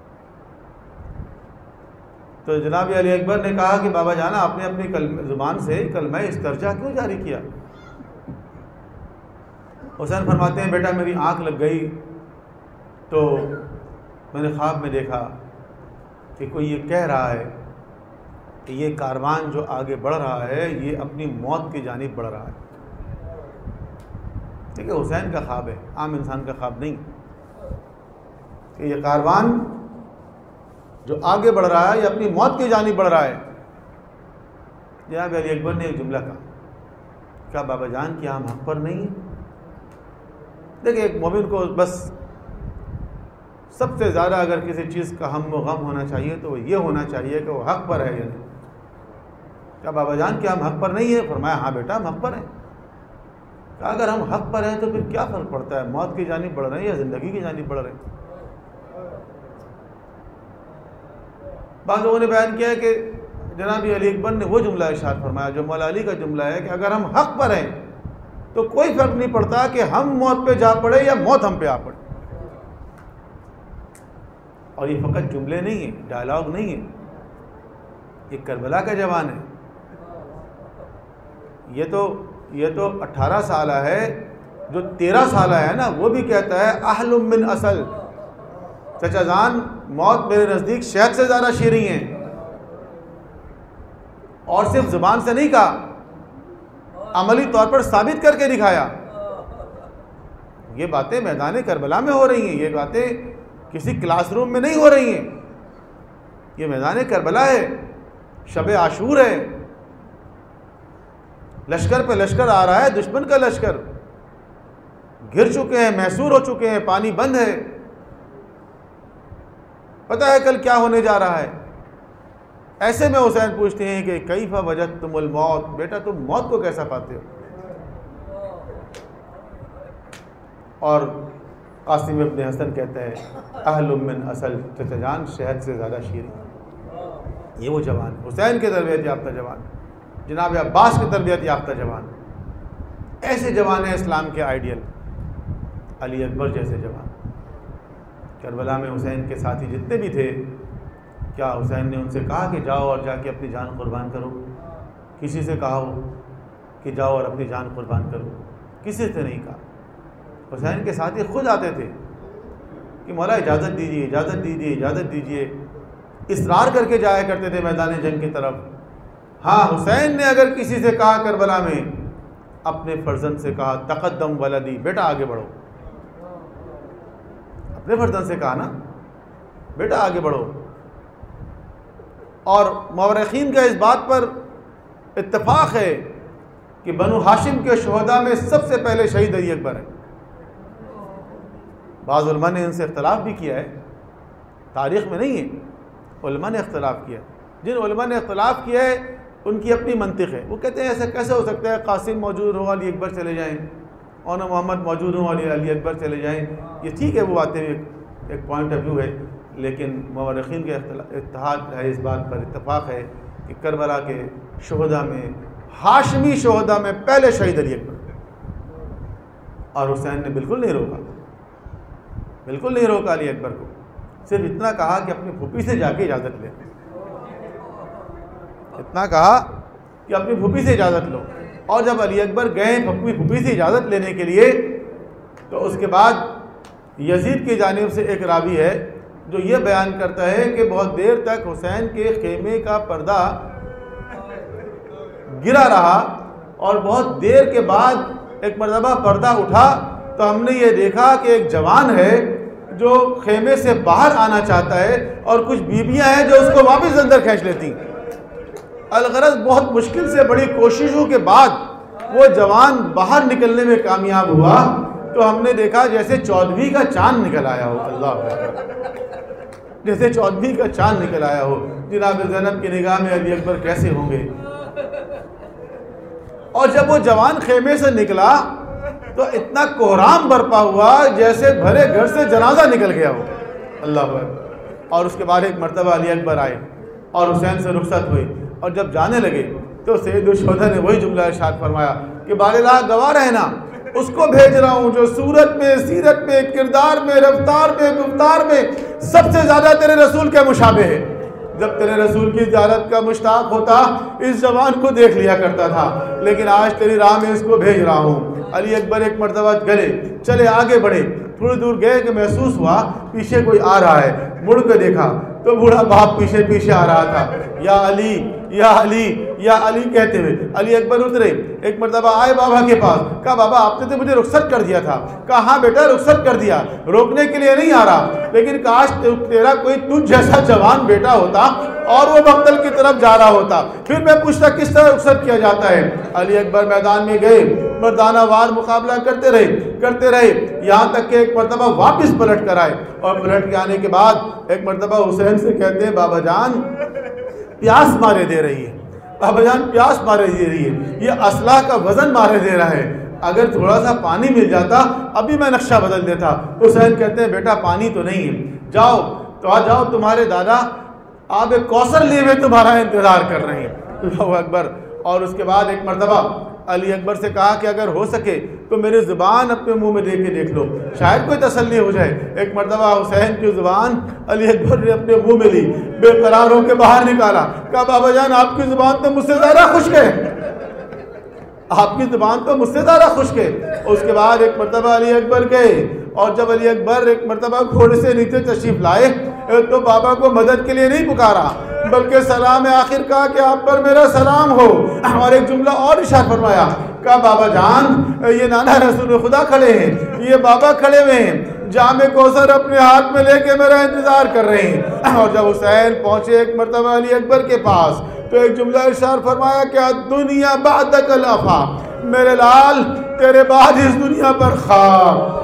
تو جناب علی اکبر نے کہا کہ بابا جانا آپ نے اپنی زبان سے کلمہ استرجا کیوں جاری کیا؟ حسین فرماتے ہیں بیٹا میری آنکھ لگ گئی تو میں نے خواب میں دیکھا کہ کوئی یہ کہہ رہا ہے کہ یہ کاروان جو آگے بڑھ رہا ہے یہ اپنی موت کی جانب بڑھ رہا ہے۔ ٹھیک ہے، حسین کا خواب ہے، عام انسان کا خواب نہیں، کہ یہ کاروان جو آگے بڑھ رہا ہے یہ اپنی موت کی جانب بڑھ رہا ہے۔ جناب علی اکبر نے ایک جملہ کہا بابا جان کیا ہم حق پر نہیں ہیں؟ دیکھیں ایک مومن کو بس سب سے زیادہ اگر کسی چیز کا ہم و غم ہونا چاہیے تو وہ یہ ہونا چاہیے کہ وہ حق پر ہے یا نہیں۔ کہا بابا جان کیا ہم حق پر نہیں ہیں؟ فرمایا ہاں بیٹا ہم حق پر ہیں۔ کہا اگر ہم حق پر ہیں تو پھر کیا فرق پڑتا ہے موت کی جانب بڑھ رہے ہیں یا زندگی کی جانب بڑھ رہے ہیں؟ بعض لوگوں نے بیان کیا ہے کہ جناب علی اکبر نے وہ جملہ ارشاد فرمایا جو مولا علی کا جملہ ہے کہ اگر ہم حق پر ہیں تو کوئی فرق نہیں پڑتا کہ ہم موت پہ جا پڑے یا موت ہم پہ آ پڑے۔ اور یہ فقط جملے نہیں ہیں، ڈائلاگ نہیں ہے، یہ کربلا کا جوان ہے۔ یہ تو 18 سالہ ہے، جو 13 سالہ ہے نا وہ بھی کہتا ہے اہل من اصل، چچا جان موت میرے نزدیک شہد سے زیادہ شیریں ہیں۔ اور صرف زبان سے نہیں کہا، عملی طور پر ثابت کر کے دکھایا۔ یہ باتیں میدان کربلا میں ہو رہی ہیں، یہ باتیں کسی کلاس روم میں نہیں ہو رہی ہیں، یہ میدان کربلا ہے، شب عاشور ہے، لشکر پہ لشکر آ رہا ہے، دشمن کا لشکر گھر چکے ہیں، محصور ہو چکے ہیں، پانی بند ہے، پتہ ہے کل کیا ہونے جا رہا ہے۔ ایسے میں حسین پوچھتے ہیں کہ کیف وجدتم الموت، بیٹا تم موت کو کیسا پاتے ہو؟ اور قاسم ابن حسن کہتا ہے اہل من اصل، چچا جان شہد سے زیادہ شیریں۔ یہ وہ جوان، حسین کے تربیت یافتہ جوان، جناب عباس کی تربیت یافتہ جوان، ایسے جوان ہیں اسلام کے آئیڈیل، علی اکبر جیسے جوان۔ کربلا میں حسین کے ساتھی جتنے بھی تھے، کیا حسین نے ان سے کہا کہ جاؤ اور جا کے اپنی جان قربان کرو؟ کسی سے کہا ہو کہ جاؤ اور اپنی جان قربان کرو؟ کسی سے نہیں کہا۔ حسین کے ساتھی خود آتے تھے کہ مولا اجازت دیجیے، اجازت دیجیے، اجازت دیجیے، اصرار کر کے جایا کرتے تھے میدان جنگ کی طرف۔ ہاں حسین نے اگر کسی سے کہا کربلا میں، اپنے فرزند سے کہا تقدم ولدی، بیٹا آگے بڑھو، اپنے فرزند سے کہا نا بیٹا آگے بڑھو۔ اور مورخین کا اس بات پر اتفاق ہے کہ بنو ہاشم کے شہداء میں سب سے پہلے شہید علی اکبر ہیں۔ بعض علماء نے ان سے اختلاف بھی کیا ہے، تاریخ میں نہیں ہے، علماء نے اختلاف کیا ہے۔ جن علماء نے اختلاف کیا ہے ان کی اپنی منطق ہے، وہ کہتے ہیں ایسا کیسے ہو سکتا ہے قاسم موجود ہو علی اکبر چلے جائیں، اور محمد موجود ہوں علی اکبر چلے جائیں۔ یہ ٹھیک ہے، وہ باتیں ایک پوائنٹ آف ویو ہے، لیکن مورخین کے اتحاد ہے، اس بات پر اتفاق ہے کہ کربلا کے شہداء میں، ہاشمی شہداء میں پہلے شہید علی اکبر، اور حسین نے بالکل نہیں روکا، بالکل نہیں روکا علی اکبر کو، صرف اتنا کہا کہ اپنی پھوپھی سے جا کے اجازت لے، اتنا کہا کہ اپنی پھوپھی سے اجازت لو۔ اور جب علی اکبر گئے اپنی پھوپھی سے اجازت لینے کے لیے، تو اس کے بعد یزید کی جانب سے ایک راوی ہے جو یہ بیان کرتا ہے کہ بہت دیر تک حسین کے خیمے کا پردہ گرا رہا، اور بہت دیر کے بعد ایک مرتبہ پردہ اٹھا تو ہم نے یہ دیکھا کہ ایک جوان ہے جو خیمے سے باہر آنا چاہتا ہے، اور کچھ بیویاں ہیں جو اس کو واپس اندر کھینچ لیتی۔ الغرض بہت مشکل سے بڑی کوششوں کے بعد وہ جوان باہر نکلنے میں کامیاب ہوا، تو ہم نے دیکھا جیسے 14ویں کا چاند نکل آیا ہو، اللہ اکبر، جیسے 14ویں کا چاند نکل آیا ہو۔ جناب زینب کی نگاہ میں علی اکبر کیسے ہوں گے؟ اور جب وہ جوان خیمے سے نکلا تو اتنا کوہرام برپا ہوا جیسے بھرے گھر سے جنازہ نکل گیا ہو، اللہ اکبر۔ اور اس کے بعد ایک مرتبہ علی اکبر آئے اور حسین سے رخصت ہوئی، اور جب جانے لگے تو سید الشہداء نے وہی جملہ ارشاد فرمایا کہ باراللہ گواہ رہنا، اس کو بھیج رہا ہوں جو صورت میں، سیرت میں، کردار میں، رفتار میں، گفتار میں سب سے زیادہ تیرے رسول کے مشابہ ہے۔ جب تیرے رسول کی زیارت کا مشتاق ہوتا اس جوان کو دیکھ لیا کرتا تھا، لیکن آج تیری راہ میں اس کو بھیج رہا ہوں۔ علی اکبر ایک مرتبہ چلے آگے بڑھے، تھوڑی دور گئے کہ محسوس ہوا پیچھے کوئی آ رہا ہے، مڑ کے دیکھا تو بوڑھا باپ پیچھے آ رہا تھا، یا علی یا علی یا علی کہتے ہوئے۔ علی اکبر اترے، ایک مرتبہ آئے بابا کے پاس، کہا بابا آپ نے تو مجھے رخصت کر دیا تھا۔ کہا ہاں بیٹا رخصت کر دیا، روکنے کے لیے نہیں آ رہا، لیکن کاش تیرا کوئی تجھ جیسا جوان بیٹا ہوتا اور وہ مقتل کی طرف جا رہا ہوتا، پھر میں پوچھتا کس طرح رخصت کیا جاتا ہے۔ علی اکبر میدان میں گئے، مردانہ وار مقابلہ کرتے رہے، یہاں تک کہ ایک مرتبہ واپس پلٹ کر آئے، اور پلٹ کے آنے کے بعد ایک مرتبہ حسین سے کہتے ہیں بابا جان پیاس مارے دے رہی ہے، بابا جان پیاس مارے دے رہی ہے، یہ اسلحہ کا وزن مارے دے رہا ہے، اگر تھوڑا سا پانی مل جاتا ابھی میں نقشہ بدل دیتا۔ حسین کہتے ہیں بیٹا پانی تو نہیں ہے، جاؤ تو آ جاؤ، تمہارے دادا آب کوثر لیے ہوئے تمہارا انتظار کر رہے ہیں، اللہ اکبر۔ اور اس کے بعد ایک مرتبہ علی اکبر سے کہا کہ اگر ہو سکے تو میری زبان اپنے منہ میں دے کے دیکھ لو، شاید کوئی تسلی ہو جائے۔ ایک مرتبہ حسین کی زبان علی اکبر نے اپنے منہ میں لی، بے قرار ہو کے باہر نکالا، کہا بابا جان آپ کی زبان تو مجھ سے زیادہ خشک ہے، آپ کی زبان تو مجھ سے زیادہ خشک ہے۔ اس کے بعد ایک مرتبہ علی اکبر گئے، اور جب علی اکبر ایک مرتبہ گھوڑے سے نیچے تشریف لائے تو بابا کو مدد کے لیے نہیں پکارا، بلکہ سلام آخر کہا کہ آپ پر میرا سلام ہو، اور ایک جملہ اور ارشاد فرمایا، کہا بابا جان یہ نانا رسول خدا کھڑے ہیں، یہ بابا کھڑے ہوئے ہیں، جام کوثر اپنے ہاتھ میں لے کے میرا انتظار کر رہے ہیں۔ اور جب حسین پہنچے ایک مرتبہ علی اکبر کے پاس تو ایک جملہ ارشاد فرمایا کہ دنیا بعدک الافا، میرے لال تیرے بعد اس دنیا پر خواب۔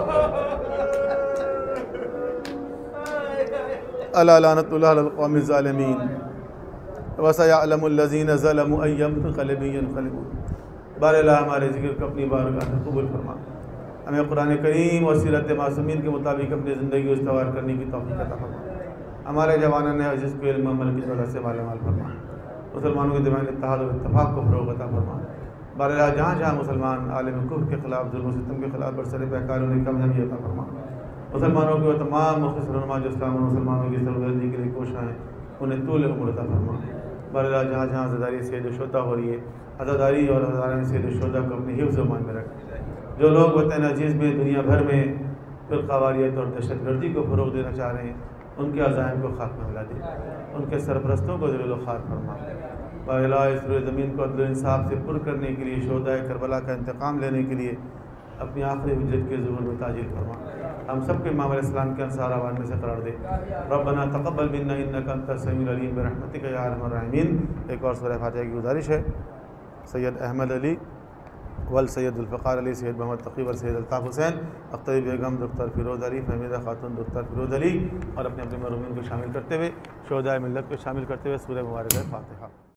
الا لعنت اللہ علی القوم الظالمین وسیعلم الذین ظلموا ای منقلب ینقلبون۔ باراللہ ہمارے ذکر کو اپنی بارگاہ میں قبول فرما، ہمیں قرآن کریم اور سیرت معصومین کے مطابق اپنی زندگی کو استوار کرنے کی توفیق عطا فرما، ہمارے جوانان عزیز کو علم عمل کی دولت سے مالا مال فرما، مسلمانوں کے درمیان اتحاد اور اتفاق کو فروغ عطا فرما۔ باراللہ جہاں جہاں مسلمان عالم کفر کے خلاف، ظلم و ستم کے خلاف برسر پیکار انہیں کامیابی عطا فرما۔ مسلمانوں کے تمام مخلص رہنما جو اسلام اور مسلمانوں کی سربلندی کے لیے کوشاں ہیں انہیں طول عمر عطا فرما۔ باراللہ جہاں جہاں عزاداری سید الشہداء ہو رہی ہے، عزاداری اور عزاداری سید الشہداء کو اپنی حفظ و امان میں رکھ۔ جو لوگ وطن عزیز میں دنیا بھر میں فرقہ واریت اور دہشت گردی کو فروغ دینا چاہ رہے ہیں ان کے عزائم کو خاتمہ ملا دے، ان کے سرپرستوں کو ذلیل و خوار فرما۔ باراللہ اس روئے زمین کو عدل و انصاف سے پر کرنے کے لیے، شہدائے کربلا کا انتقام لینے کے لیے اپنی آخری حجت کے ظہور میں تاجیل فرما۔ ہم سب کے امام علیہ السلام کے انصار آوان میں سے قرار دے۔ ربنا تقبل منا انک انت السمیع العلیم برحمتک یا ارحم الراحمین۔ ایک اور سورہ فاتحہ کی گزارش ہے، سید احمد علی والسید الفقار علی، سید محمد تقی والسید الطاف حسین، اختری بیگم دختر فیروز علی، فہمیدہ خاتون دختر فیروز علی، اور اپنے اپنے مرحومین کو شامل کرتے ہوئے، شہدائے ملت کو شامل کرتے ہوئے سورہ مبارکہ فاتحہ۔